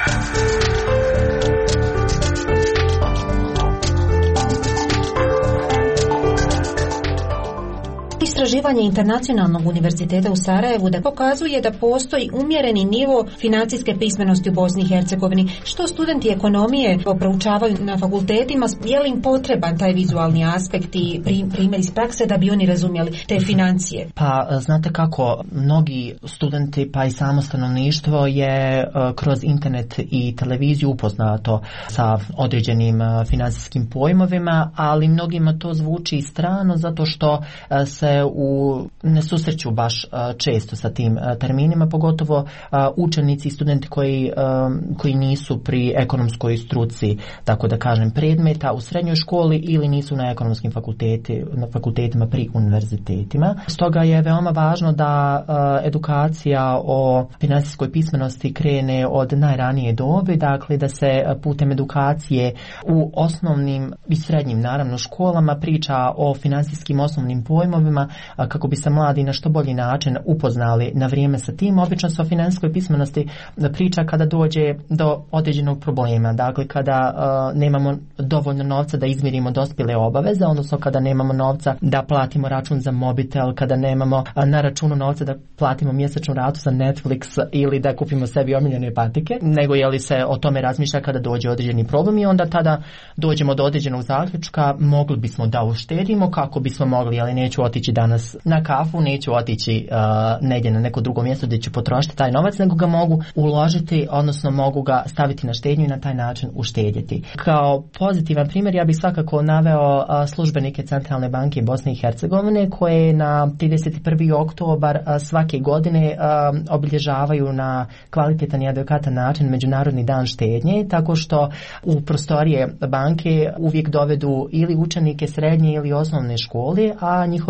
Istraživanje Internacionalnog univerziteta u Sarajevu da pokazuje da postoji umjereni nivo financijske pismenosti u Bosni i Hercegovini. Što studenti ekonomije proučavaju na fakultetima, je li im potreban taj vizualni aspekt i primjer iz prakse da bi oni razumjeli te financije? Pa znate kako, mnogi studenti pa i samo stanovništvo je kroz internet i televiziju upoznato sa određenim financijskim pojmovima, ali mnogima to zvuči strano zato što se u, ne susreću baš uh, često sa tim uh, terminima, pogotovo uh, učenici i studenti koji, uh, koji nisu pri ekonomskoj struci, tako da kažem, predmeta u srednjoj školi ili nisu na ekonomskim fakulteti, na fakultetima pri univerzitetima. Stoga je veoma važno da uh, edukacija o financijskoj pismenosti krene od najranije dobi, dakle da se putem edukacije u osnovnim i srednjim naravno školama priča o financijskim osnovnim pojmovima kako bi se mladi na što bolji način upoznali na vrijeme sa tim. Obično se o financijskoj pismenosti priča kada dođe do određenog problema, dakle kada uh, nemamo dovoljno novca da izmirimo dospjele obaveze, odnosno kada nemamo novca da platimo račun za mobitel, kada nemamo uh, na računu novca da platimo mjesečnu ratu za Netflix ili da kupimo sebi omiljene patike, nego je li se o tome razmišlja kada dođe određeni problem i onda tada dođemo do određenog zaključka, mogli bismo da uštedimo kako bismo mogli, ali neću otići danas na kafu, neću otići uh, negdje na neko drugo mjesto gdje ću potrošiti taj novac, nego ga mogu uložiti, odnosno mogu ga staviti na štednju i na taj način uštedjeti. Kao pozitivan primjer ja bih svakako naveo uh, službenike Centralne banke Bosne i Hercegovine koje na trideset prvi oktobar uh, svake godine uh, obilježavaju na kvalitetan i adekvatan način Međunarodni dan štednje, tako što u prostorije banke uvijek dovedu ili učenike srednje ili osnovne škole, a njihovi službenici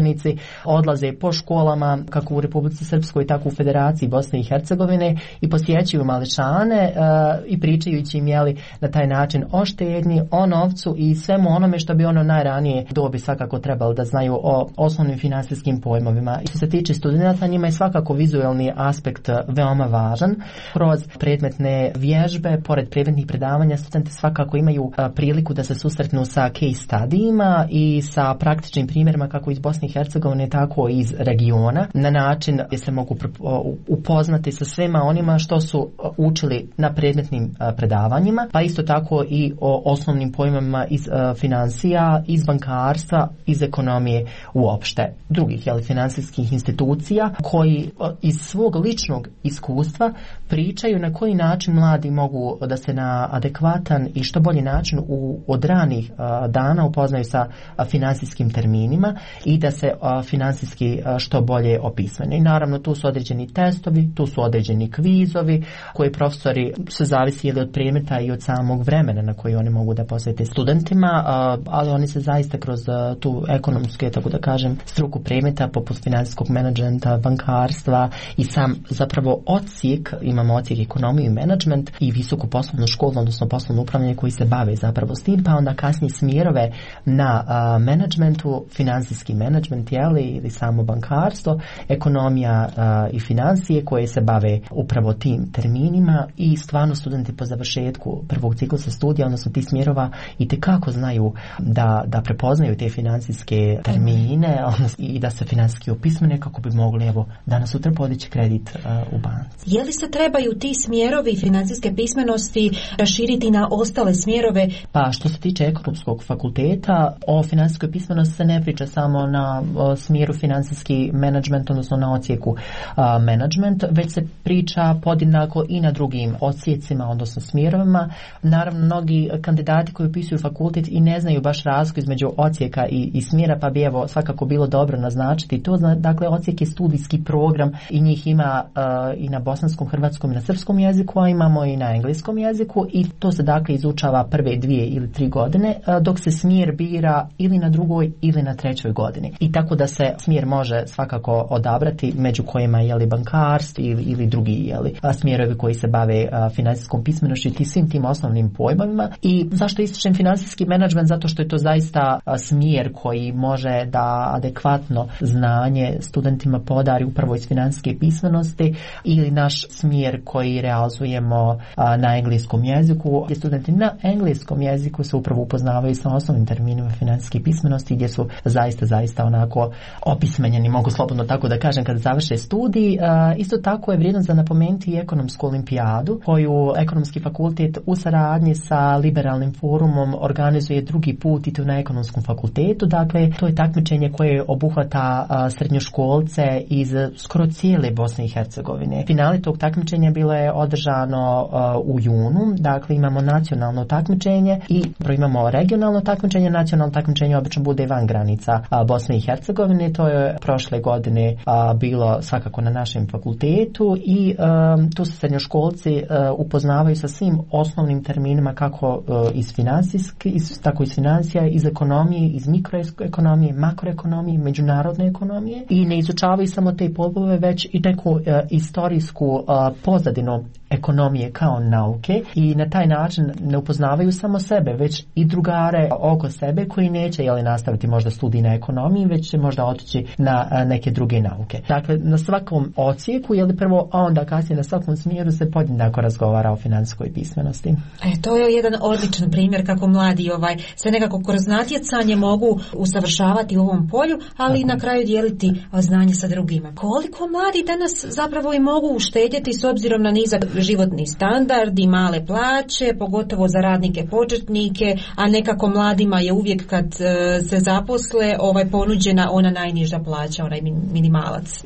učenici odlaze po školama kako u Republici Srpskoj tako u Federaciji Bosne i Hercegovine i posjećuju mališane uh, i pričajući im jeli na taj način o štednji, o novcu i svemu onome što bi ono najranije dobi svakako trebalo da znaju o osnovnim finansijskim pojmovima. I što se tiče studenata, njima je svakako vizualni aspekt veoma važan. Kroz predmetne vježbe, pored predmetnih predavanja, studenti svakako imaju a, priliku da se susretnu sa case studijima i sa praktičnim primjerima kako iz Bosne i Hercegovine, tako i iz regiona, na način gdje se mogu upoznati sa svema onima što su učili na predmetnim a, predavanjima, pa isto tako i o osnovnim pojmovima iz a, financija, iz bankarstva, iz ekonomije uopšte, drugih jeli, financijskih institucija koji a, iz svog ličnog iskustva pričaju na koji način mladi mogu da se na adekvatan i što bolji način u, od ranih a, dana upoznaju sa a, financijskim terminima i da se a, financijski a, što bolje opismene. I naravno tu su određeni testovi, tu su određeni kvizovi koji profesori se zavisi ili od predmeta i od samog vremena na koji oni mogu da posvete studentima, a, ali oni se zaista kroz a, tu ekonomske, tako da kažem, struku predmeta poput financijskog menadžmenta, bankarstva i sam zapravo odsjek, imamo odsjek ekonomiju i menadžment i visoku poslovnu školu, odnosno poslovno upravljanje koji se bave zapravo s tim, pa onda kasnije smjerove na a, menadžmentu, financijski menadžment jeli, ili samo bankarstvo, ekonomija a, i financije koje se bave upravo tim terminima i stvarno studenti po završetku prvog ciklusa studija, odnosno tih smjerova i tekako znaju da, da prepoznaju te financijske termine i da se financijski opismene kako bi mogli evo danas sutra podići kredit uh, u banci. Je li se trebaju ti smjerovi financijske pismenosti raširiti na ostale smjerove? Pa što se tiče ekonomskog fakulteta, o financijskoj pismenosti se ne priča samo na o, smjeru financijski menadžment, odnosno na odsjeku uh, menadžment, već se priča podjednako i na drugim odsjecima, odnosno smjerovima. Naravno, mnogi kandidati koji upisuju fakultet i ne znaju baš razliku između odsjeka i, i smjera, pa bi evo svakako bilo dobro naznačiti to. Dakle, odsjek je studijski program i njih ima uh, i na bosanskom, hrvatskom i na srpskom jeziku, a imamo i na engleskom jeziku i to se dakle izučava prve dvije ili tri godine, uh, dok se smjer bira ili na drugoj ili na trećoj godini. I tako da se smjer može svakako odabrati među kojima je li bankarstvo ili, ili drugi je li smjerovi koji se bave uh, financijskom pismenošću i svim tim osnovnim pojmovima. I zašto ističem financijski menadžment? Zato što je to zaista uh, smjer koji može da adekvatno znanje studentima podari upravo iz financijske pismenosti ili naš smjer koji realizujemo uh, na engleskom jeziku, gdje studenti na engleskom jeziku se upravo upoznavaju sa osnovnim terminima financijske pismenosti, gdje su zaista, zaista onako opismenjeni, mogu slobodno tako da kažem, kada završe studij. Uh, isto tako je vrijedno za napomenuti i ekonomsku olimpijadu koju ekonomski fakultet u saradnji sa liberalnim forumom organizuje drugi put i to na ekonomskom fakultetu. Dakle, to je takmičenje koje obuhvata uh, srednjoškolce iz skoro cijele Bosne i Hercegovine. Finale tog takmičenja bilo je održano uh, u junu. Dakle, imamo nacionalno takmičenje i imamo regionalno takmičenje. Nacionalno takmičenje obično bude van granica uh, Bosne i Hercegovine. To je prošle godine uh, bilo svakako na našem fakultetu i um, tu se srednjoškolci uh, upoznavaju sa svim osnovnim terminima kako uh, iz finansijske, iz, tako iz financija, iz ekonomije, iz mikroekonomije, makroekonomije, međunarodne ekonomije i ne izučavaju samo te pojmove, već i neku uh, istorijsku uh, pozadinu ekonomije kao nauke i na taj način ne upoznavaju samo sebe, već i drugare oko sebe koji neće jeli, nastaviti možda studij na ekonomiji, već će možda otići na a, neke druge nauke. Dakle, na svakom odsjeku, jeli prvo, a onda kasnije na svakom smjeru se podjednako razgovara o financijskoj pismenosti. E, to je jedan odličan primjer kako mladi ovaj, se nekako kroz natjecanje mogu usavršavati u ovom polju, ali i na kraju dijeliti znanje sa drugima. Koliko mladi danas zapravo i mogu uštedjeti s obzirom na nizak životni standard i male plaće, pogotovo za radnike početnike, a nekako mladima je uvijek kad e, se zaposle ovaj ponuđena ona najniža plaća, onaj minimalac.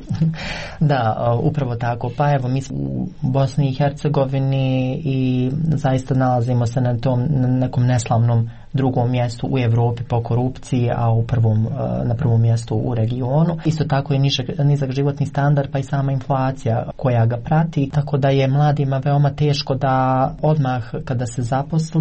Da, upravo tako. Pa evo, mi smo u Bosni i Hercegovini i zaista nalazimo se na tom na nekom neslavnom drugom mjestu u Europi po korupciji, a u prvom, na prvom mjestu u regionu. Isto tako je nižak, nizak životni standard, pa i sama inflacija koja ga prati, tako da je mladima veoma teško da odmah kada se zaposle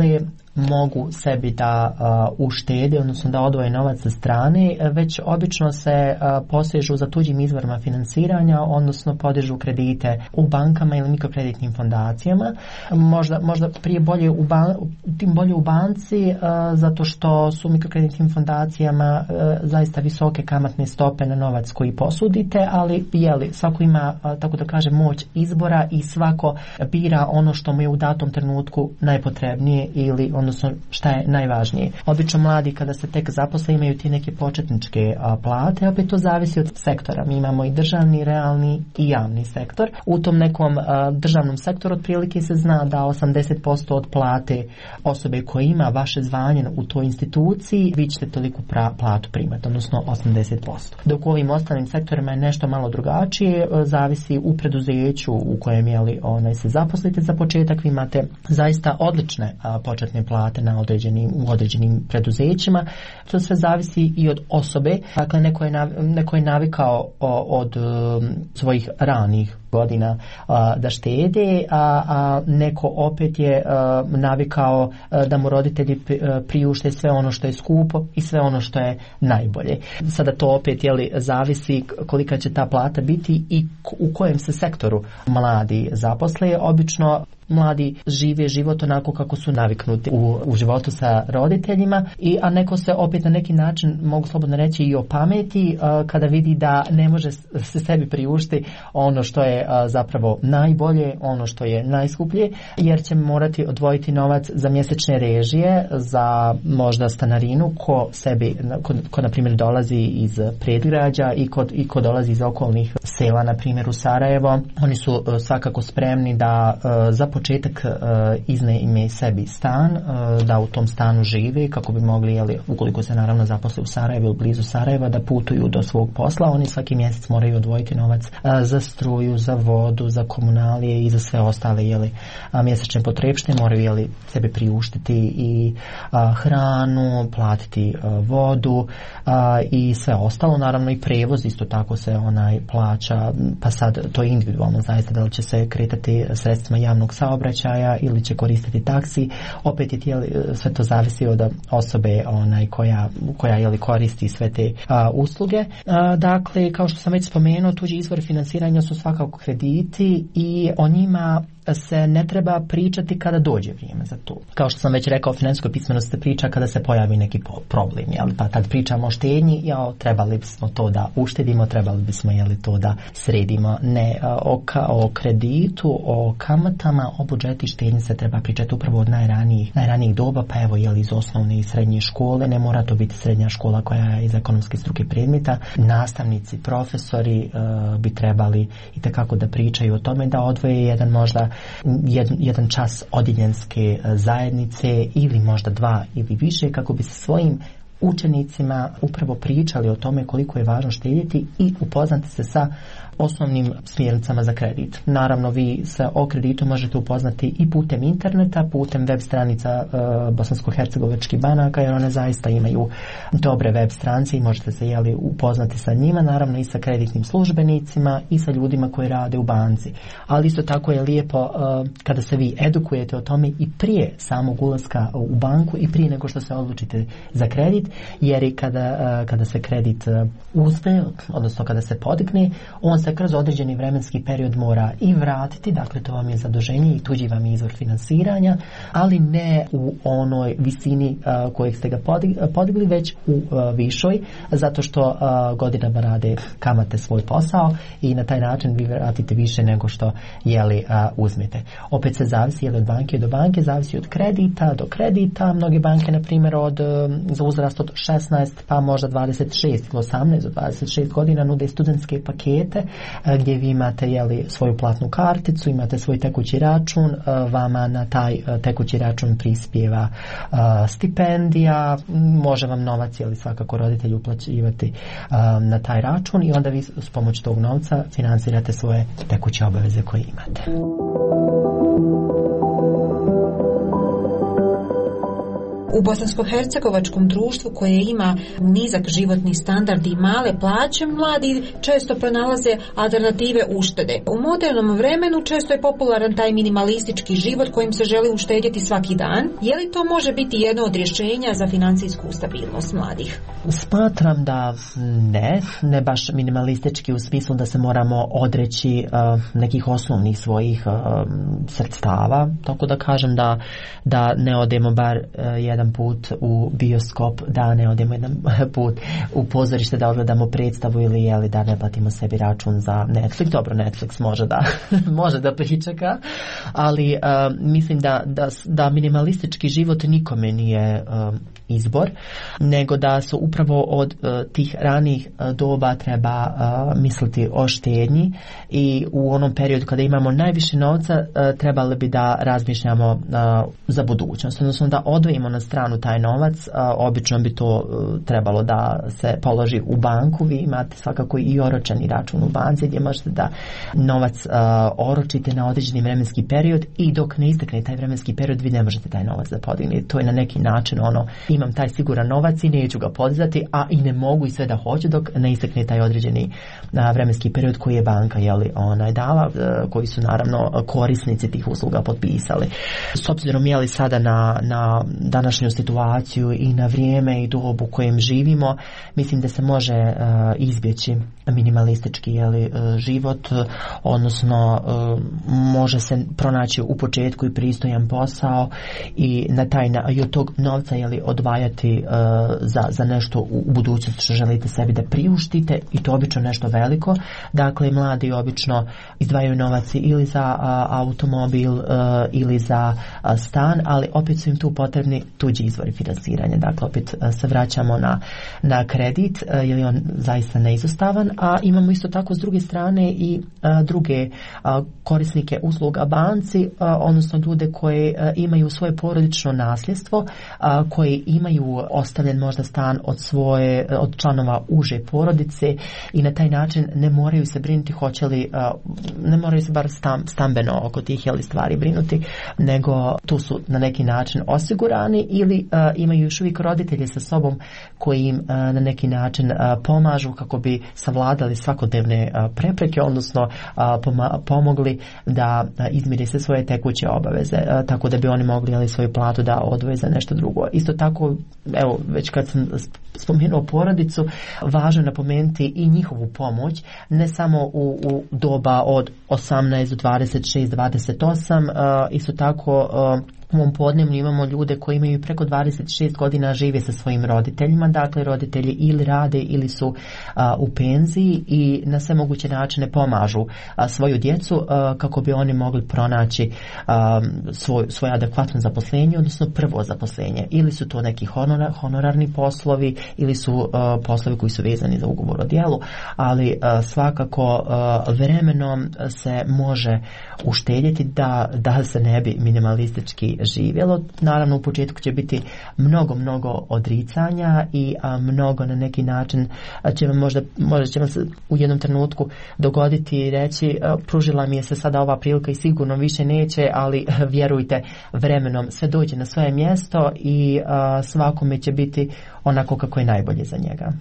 mogu sebi da uh, uštede, odnosno da odvoje novac sa strane, već obično se uh, posežu za tuđim izvorima finansiranja, odnosno podižu kredite u bankama ili mikrokreditnim fondacijama. Možda, možda prije bolje u, ban, tim bolje u banci, uh, zato što su mikrokreditnim fondacijama uh, zaista visoke kamatne stope na novac koji posudite, ali jeli, svako ima, uh, tako da kaže, moć izbora i svako bira ono što mu je u datom trenutku najpotrebnije ili odnosno šta je najvažnije. Obično mladi kada se tek zaposle imaju ti neke početničke a, plate, opet to zavisi od sektora. Mi imamo i državni, realni i javni sektor. U tom nekom a, državnom sektoru otprilike se zna da osamdeset posto od plate osobe koja ima vaše zvanje u toj instituciji, vi ćete toliku pra, platu primati, odnosno osamdeset posto. Dok u ovim ostalim sektorima je nešto malo drugačije, a, zavisi u preduzeću u kojem jeli, onaj, se zaposlite za početak, vi imate zaista odlične a, početne plate na određenim, u određenim preduzećima. To sve zavisi i od osobe. Dakle, neko je, nav, neko je navikao o, od um, svojih ranih godina a, da štede, a, a neko opet je a, navikao a, da mu roditelji priušte sve ono što je skupo i sve ono što je najbolje. Sada to opet jeli, zavisi kolika će ta plata biti i u kojem se sektoru mladi zaposle. Obično mladi žive život onako kako su naviknuti u, u životu sa roditeljima, i, a neko se opet na neki način, mogu slobodno reći, i opameti uh, kada vidi da ne može se sebi priušti ono što je uh, zapravo najbolje, ono što je najskuplje, jer će morati odvojiti novac za mjesečne režije, za možda stanarinu, ko sebi, ko, ko na primjer dolazi iz predgrađa i ko, i ko dolazi iz okolnih sela, na primjer u Sarajevo. Oni su uh, svakako spremni da uh, za početak uh, iznajme sebi stan, uh, da u tom stanu žive kako bi mogli, jeli, ukoliko se naravno zaposle u Sarajevu ili blizu Sarajeva, da putuju do svog posla. Oni svaki mjesec moraju odvojiti novac uh, za struju, za vodu, za komunalije i za sve ostale, jeli, uh, mjesečne potrepštine. Moraju, jeli, sebi priuštiti i uh, hranu, platiti uh, vodu uh, i sve ostalo. Naravno i prevoz isto tako se onaj plaća, pa sad to je individualno zaista, da li će se kretati sredstvima javnog saobraćaja ili će koristiti taksi. Opet je tijeli, sve to zavisi od osobe onaj koja, koja jeli, koristi sve te a, usluge. A, dakle, kao što sam već spomenuo, tuđi izvori finansiranja su svakako krediti i o njima se ne treba pričati kada dođe vrijeme za to. Kao što sam već rekao, financijskoj pismenosti se priča kada se pojavi neki problem, jel? Pa tad pričamo o štednji, ja, trebali bismo to da uštedimo, trebali bismo, jeli, to da sredimo. Ne, o, ka, o kreditu, o kamatama, o budžeti štednji se treba pričati upravo od najranijih, najranijih doba, pa evo, jeli, iz osnovne i srednje škole. Ne mora to biti srednja škola koja je iz ekonomske struke predmeta. Nastavnici, profesori uh, bi trebali itekako da pričaju o tome, da odvoje jedan možda Jedan, jedan čas odjeljenske zajednice ili možda dva ili više, kako bi se svojim učenicima upravo pričali o tome koliko je važno štedjeti i upoznati se sa osnovnim smjernicama za kredit. Naravno, vi se o kreditu možete upoznati i putem interneta, putem web stranica e, bosansko-hercegovačkih banaka, jer one zaista imaju dobre web stranice i možete se, jeli, upoznati sa njima, naravno i sa kreditnim službenicima i sa ljudima koji rade u banci. Ali isto tako je lijepo e, kada se vi edukujete o tome i prije samog ulaska u banku i prije nego što se odlučite za kredit, jer i kada, e, kada se kredit e, uzme, odnosno kada se podigne, on se kroz određeni vremenski period mora i vratiti, dakle to vam je zaduženje i tuđi vam je izvor finansiranja, ali ne u onoj visini uh, kojeg ste ga podigli, već u uh, višoj, zato što uh, godinama rade kamate svoj posao i na taj način vi vratite više nego što, jeli, uh, uzmete. Opet se zavisi, jeli, od banke do banke, zavisi od kredita do kredita. Mnoge banke, na primjer, od, za uzrast od šesnaest pa možda dvadeset šest ili osamnaest do dvadeset šest godina nude studentske pakete gdje vi imate, jeli, svoju platnu karticu, imate svoj tekući račun, vama na taj tekući račun prispijeva stipendija, može vam novac, jeli, svakako roditelj uplaćivati na taj račun i onda vi s pomoć tog novca financirate svoje tekuće obaveze koje imate. U bosansko-hercegovačkom društvu koje ima nizak životni standard i male plaće, mladi često pronalaze alternative uštede. U modernom vremenu često je popularan taj minimalistički život kojim se želi uštedjeti svaki dan. Je li to može biti jedno od rješenja za financijsku stabilnost mladih? Smatram da ne, ne baš minimalistički u smislu da se moramo odreći uh, nekih osnovnih svojih uh, sredstava, tako da kažem da, da ne odemo bar uh, jedan put u bioskop, da ne odemo jedan put u pozorište da ogledamo predstavu ili jeli da ne platimo sebi račun za Netflix. Dobro, Netflix može da može da pričeka, ali uh, mislim da, da, da minimalistički život nikome nije uh, izbor, nego da su upravo od uh, tih ranih uh, doba treba uh, misliti o štednji i u onom periodu kada imamo najviše novca uh, trebali bi da razmišljamo uh, za budućnost, odnosno da odvojimo na stranu taj novac. Uh, obično bi to uh, trebalo da se položi u banku. Vi imate svakako i oročeni račun u banci gdje možete da novac uh, oročite na određeni vremenski period i dok ne istekne taj vremenski period vi ne možete taj novac da podignete. To je na neki način ono, imam taj siguran novac i neću ga podizati, a i ne mogu i sve da hoću dok ne istekne taj određeni a, vremenski period koji je banka jeli, onaj, dala, a, koji su naravno korisnici tih usluga potpisali. S obzirom jeli sada na, na današnju situaciju i na vrijeme i dobu u kojem živimo, mislim da se može a, izbjeći minimalistički jeli, život, odnosno može se pronaći u početku i pristojan posao i na taj na, i od tog novca jeli, odvajati uh, za, za nešto u budućnosti što želite sebi da priuštite i to obično nešto veliko. Dakle, mladi obično izdvajaju novac ili za uh, automobil uh, ili za uh, stan, ali opet su im tu potrebni tuđi izvori financiranja. Dakle, opet uh, se vraćamo na, na kredit, uh, jer je on zaista neizostavan, a imamo isto tako s druge strane i uh, druge uh, korisnike usluga banci, uh, odnosno ljude koje uh, imaju svoje porodično nasljedstvo, uh, koji imaju ostavljen možda stan od svoje, od članova uže porodice i na taj način ne moraju se brinuti hoće li, ne moraju se bar stam, stambeno oko tih jeli stvari brinuti, nego tu su na neki način osigurani ili uh, imaju još uvijek roditelje sa sobom koji im uh, na neki način uh, pomažu kako bi savladali svakodnevne uh, prepreke, odnosno uh, poma- pomogli da uh, izmire se svoje tekuće obaveze, uh, tako da bi oni mogli jeli, svoju platu da odvoje za nešto drugo. Isto tako, evo, već kad sam spomenuo porodicu, važno je napomenuti i njihovu pomoć, ne samo u, u doba od osamnaest do dvadeset šest dvadeset osam, uh, isto tako uh, u ovom podneblju imamo ljude koji imaju preko dvadeset šest godina, žive sa svojim roditeljima, dakle roditelji ili rade ili su a, u penziji i na sve moguće načine pomažu a, svoju djecu a, kako bi oni mogli pronaći a, svoj, svoje adekvatno zaposlenje, odnosno prvo zaposlenje. Ili su to neki honora, honorarni poslovi ili su a, poslovi koji su vezani za ugovor o djelu, ali a, svakako a, vremenom se može uštedjeti da, da se ne bi minimalistički živjelo. Naravno u početku će biti mnogo, mnogo odricanja i a, mnogo na neki način a, će vam možda, možda će vam se u jednom trenutku dogoditi i reći a, pružila mi je se sada ova prilika i sigurno više neće, ali a, vjerujte, vremenom sve dođe na svoje mjesto i a, svakome će biti onako kako je najbolje za njega.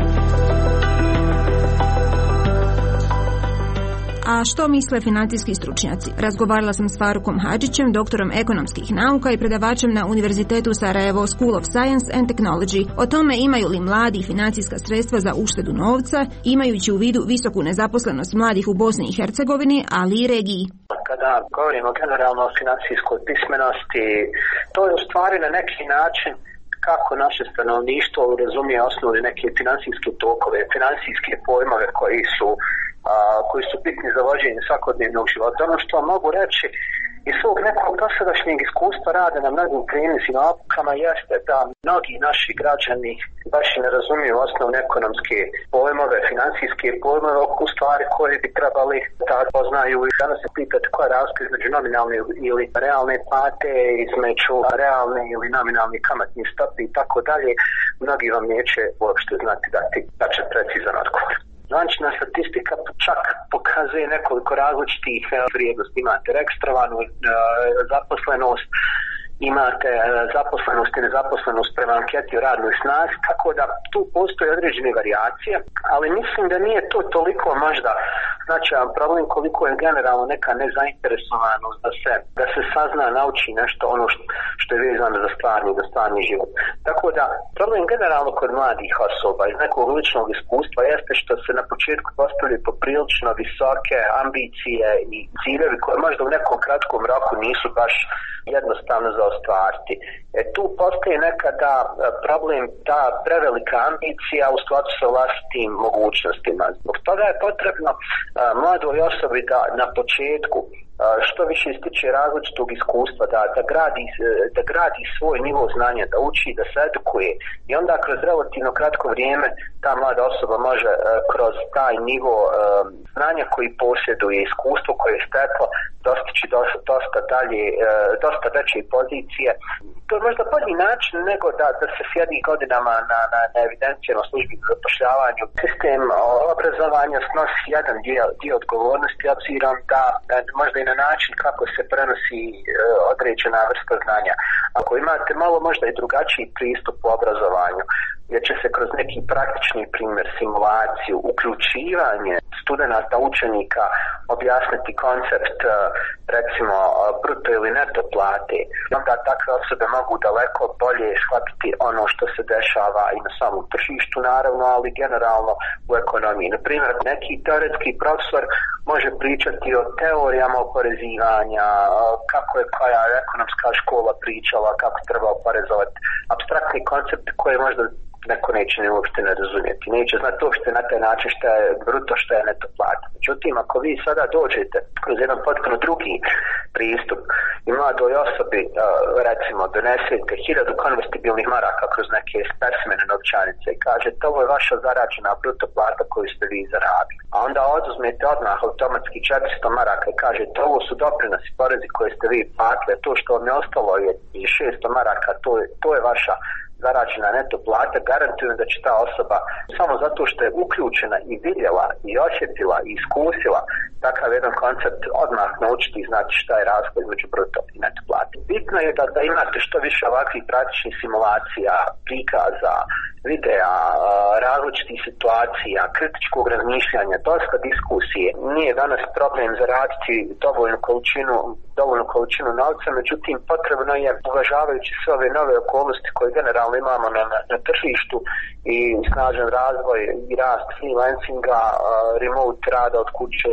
A što misle financijski stručnjaci? Razgovarala sam s Farukom Hadžićem, doktorom ekonomskih nauka i predavačem na Univerzitetu Sarajevo School of Science and Technology. O tome imaju li mladi financijska sredstva za uštedu novca, imajući u vidu visoku nezaposlenost mladih u Bosni i Hercegovini, ali i regiji. Kada govorimo generalno o financijskoj pismenosti, to je u stvari na neki način kako naše stanovništvo razumije osnovne neke financijske tokove, financijske pojmove koji su A, koji su bitni za vođenje svakodnevnog života. Ono što mogu reći iz svog nekog dosadašnjeg iskustva rade na mnogim klinicima opukama jeste da mnogi naši građani baš ne razumiju osnovne ekonomske pojmove, financijske pojmove u stvari koje bi trebali da poznaju. I danas se pitati koja je razlika između nominalne ili realne plate, između realne ili nominalne kamatne stope i tako dalje. Mnogi vam neće uopšte znati dati tačan precizan odgovor. Zvanična statistika čak pokazuje nekoliko različitih vrijednosti. Imate registrovanu zaposlenost, imate zaposlenost i nezaposlenost prema anketi o radnoj snazi, tako da tu postoje određene varijacije, ali mislim da nije to toliko možda značajan problem koliko je generalno neka nezainteresovanost da se, da se sazna, nauči nešto ono što, što je vezano za stvarni, za stvarni život. Tako da problem generalno kod mladih osoba iz nekog ličnog iskustva jeste što se na početku postavljaju poprilično visoke ambicije i ciljevi koje možda u nekom kratkom roku nisu baš jednostavno za ostvariti. E, tu postoji nekada problem ta prevelika ambicija u skladu sa vlastitim mogućnostima. Zbog toga je potrebno a, mladoj osobi da na početku što više ističe različitog iskustva, da, da, gradi, da gradi svoj nivo znanja, da uči, da se edukuje i onda kroz relativno kratko vrijeme ta mlada osoba može kroz taj nivo znanja koji posjeduje, iskustvo koje je steklo, dostići dosta, dosta dalje, dosta veće pozicije. To je možda bolji način nego da, da se sjedi godinama na, na, na evidencijama službi za zapošljavanju. Sistem obrazovanja snosi jedan dio, dio odgovornosti, obzirom da možda i na način kako se prenosi e, određena vrsta znanja. Ako imate malo možda i drugačiji pristup u obrazovanju, gdje će se kroz neki praktični primjer, simulaciju, uključivanje studenata, učenika objasniti koncept recimo bruto ili neto plate, onda takve osobe mogu daleko bolje shvatiti ono što se dešava i na samom tržištu naravno, ali generalno u ekonomiji. Na primjer, neki teoretski profesor može pričati o teorijama oporezivanja, kako je koja ekonomska škola pričala, kako treba oporezovati apstraktni koncept koje možda neko neće ne uopšte ne razumjeti. Neće znati to što je na taj način što je bruto, što je neto plata. Međutim, ako vi sada dođete kroz jedan potpuno drugi pristup i mladoj osobi, recimo, donesete hiljadu konvertibilnih maraka kroz neke specimene novčanice i kažete ovo je vaša zarađena bruto plata koju ste vi zaradili. A onda oduzmete odmah automatski četiristo maraka i kažete ovo su doprinosi, porezi koje ste vi platili, to što vam je ostalo je šesto maraka, to je, to je vaša zarađena neto plata, garantujem da će ta osoba samo zato što je uključena i vidjela i osjetila i iskusila takav jedan koncept odmah naučiti i znati šta je razlika između bruto i neto plate. Bitno je da, da imate što više ovakvih praktičnih simulacija, prikaza, videa, različitih situacija, kritičkog razmišljanja, dosta diskusije. Nije danas problem zaraditi dovoljnu količinu, dovoljnu količinu novca, međutim potrebno je, uvažavajući sve ove nove okolnosti koje generalno imamo na, na, na tržištu i snažan razvoj i rast freelancinga, remote rada od kuće,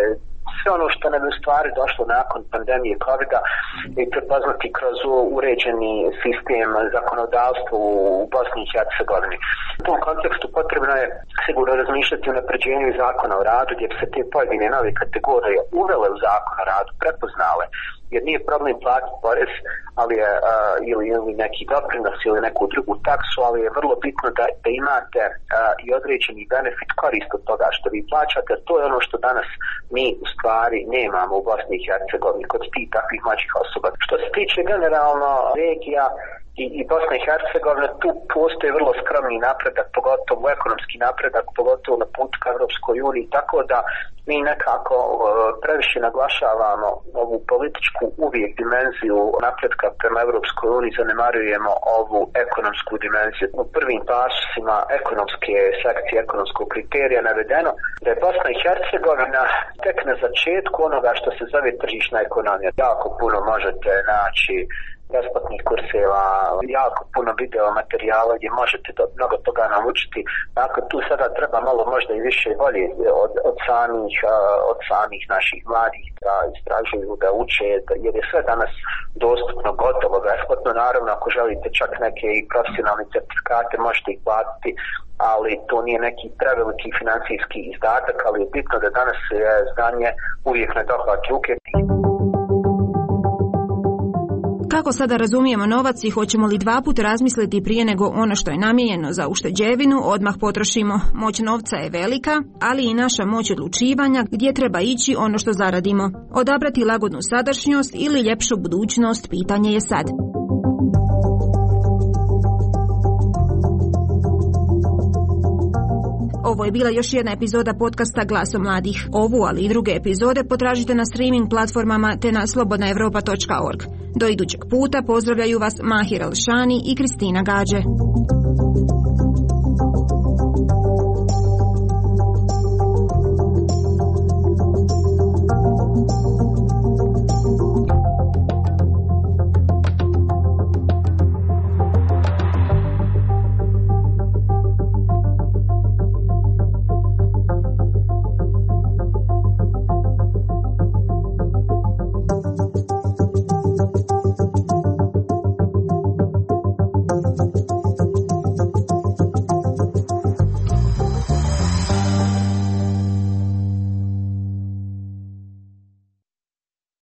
sve ono što nam je u stvari došlo nakon pandemije covida i prepoznati kroz uređeni sistem zakonodavstva u Bosni i Hercegovini. U tom kontekstu potrebno je sigurno razmišljati o napređenju zakona o radu gdje bi se te pojedine nove kategorije uvele u zakon o radu, prepoznale. Jer nije problem platiti porez, ali je, uh, ili, ili neki doprinos ili neku drugu taksu, ali je vrlo bitno da, da imate uh, i određeni benefit, korist od toga što vi plaćate. To je ono što danas mi u stvari nemamo u Bosni i Hercegovini kod tih takvih mlađih osoba. Što se tiče generalno regija i, i Bosna i Hercegovina, tu postoji vrlo skromni napredak, pogotovo ekonomski napredak, pogotovo na putu ka Evropskoj uniji, tako da mi nekako uh, previše naglašavamo ovu političku uvijek dimenziju napretka prema Evropskoj uniji, zanemarujemo ovu ekonomsku dimenziju. U prvim pasima ekonomske sekcije, ekonomskog kriterija navedeno da je Bosna i Hercegovina tek na začetku onoga što se zove tržišna ekonomija. Jako puno možete naći besplatnih kurseva, jako puno video materijala gdje možete do, mnogo toga naučiti. Dakle, tu sada treba malo možda i više volje od, od, samih, od samih naših mladih da istražuju, da uče, da, jer je sve danas dostupno, gotovo, besplatno. Naravno, ako želite čak neke i profesionalne certifikate, možete ih platiti, ali to nije neki preveliki financijski izdatak, ali je bitno da danas je znanje uvijek na dohvat ruke. Kako sada razumijemo novac i hoćemo li dva put razmisliti prije nego ono što je namijenjeno za ušteđevinu odmah potrošimo? Moć novca je velika, ali i naša moć odlučivanja gdje treba ići ono što zaradimo. Odabrati lagodnu sadašnjost ili ljepšu budućnost, pitanje je sad. Ovo je bila još jedna epizoda podcasta Glasom mladih. Ovu, ali i druge epizode potražite na streaming platformama te na slobodna evropa točka org. Do idućeg puta pozdravljaju vas Mahir Alšani i Kristina Gađe.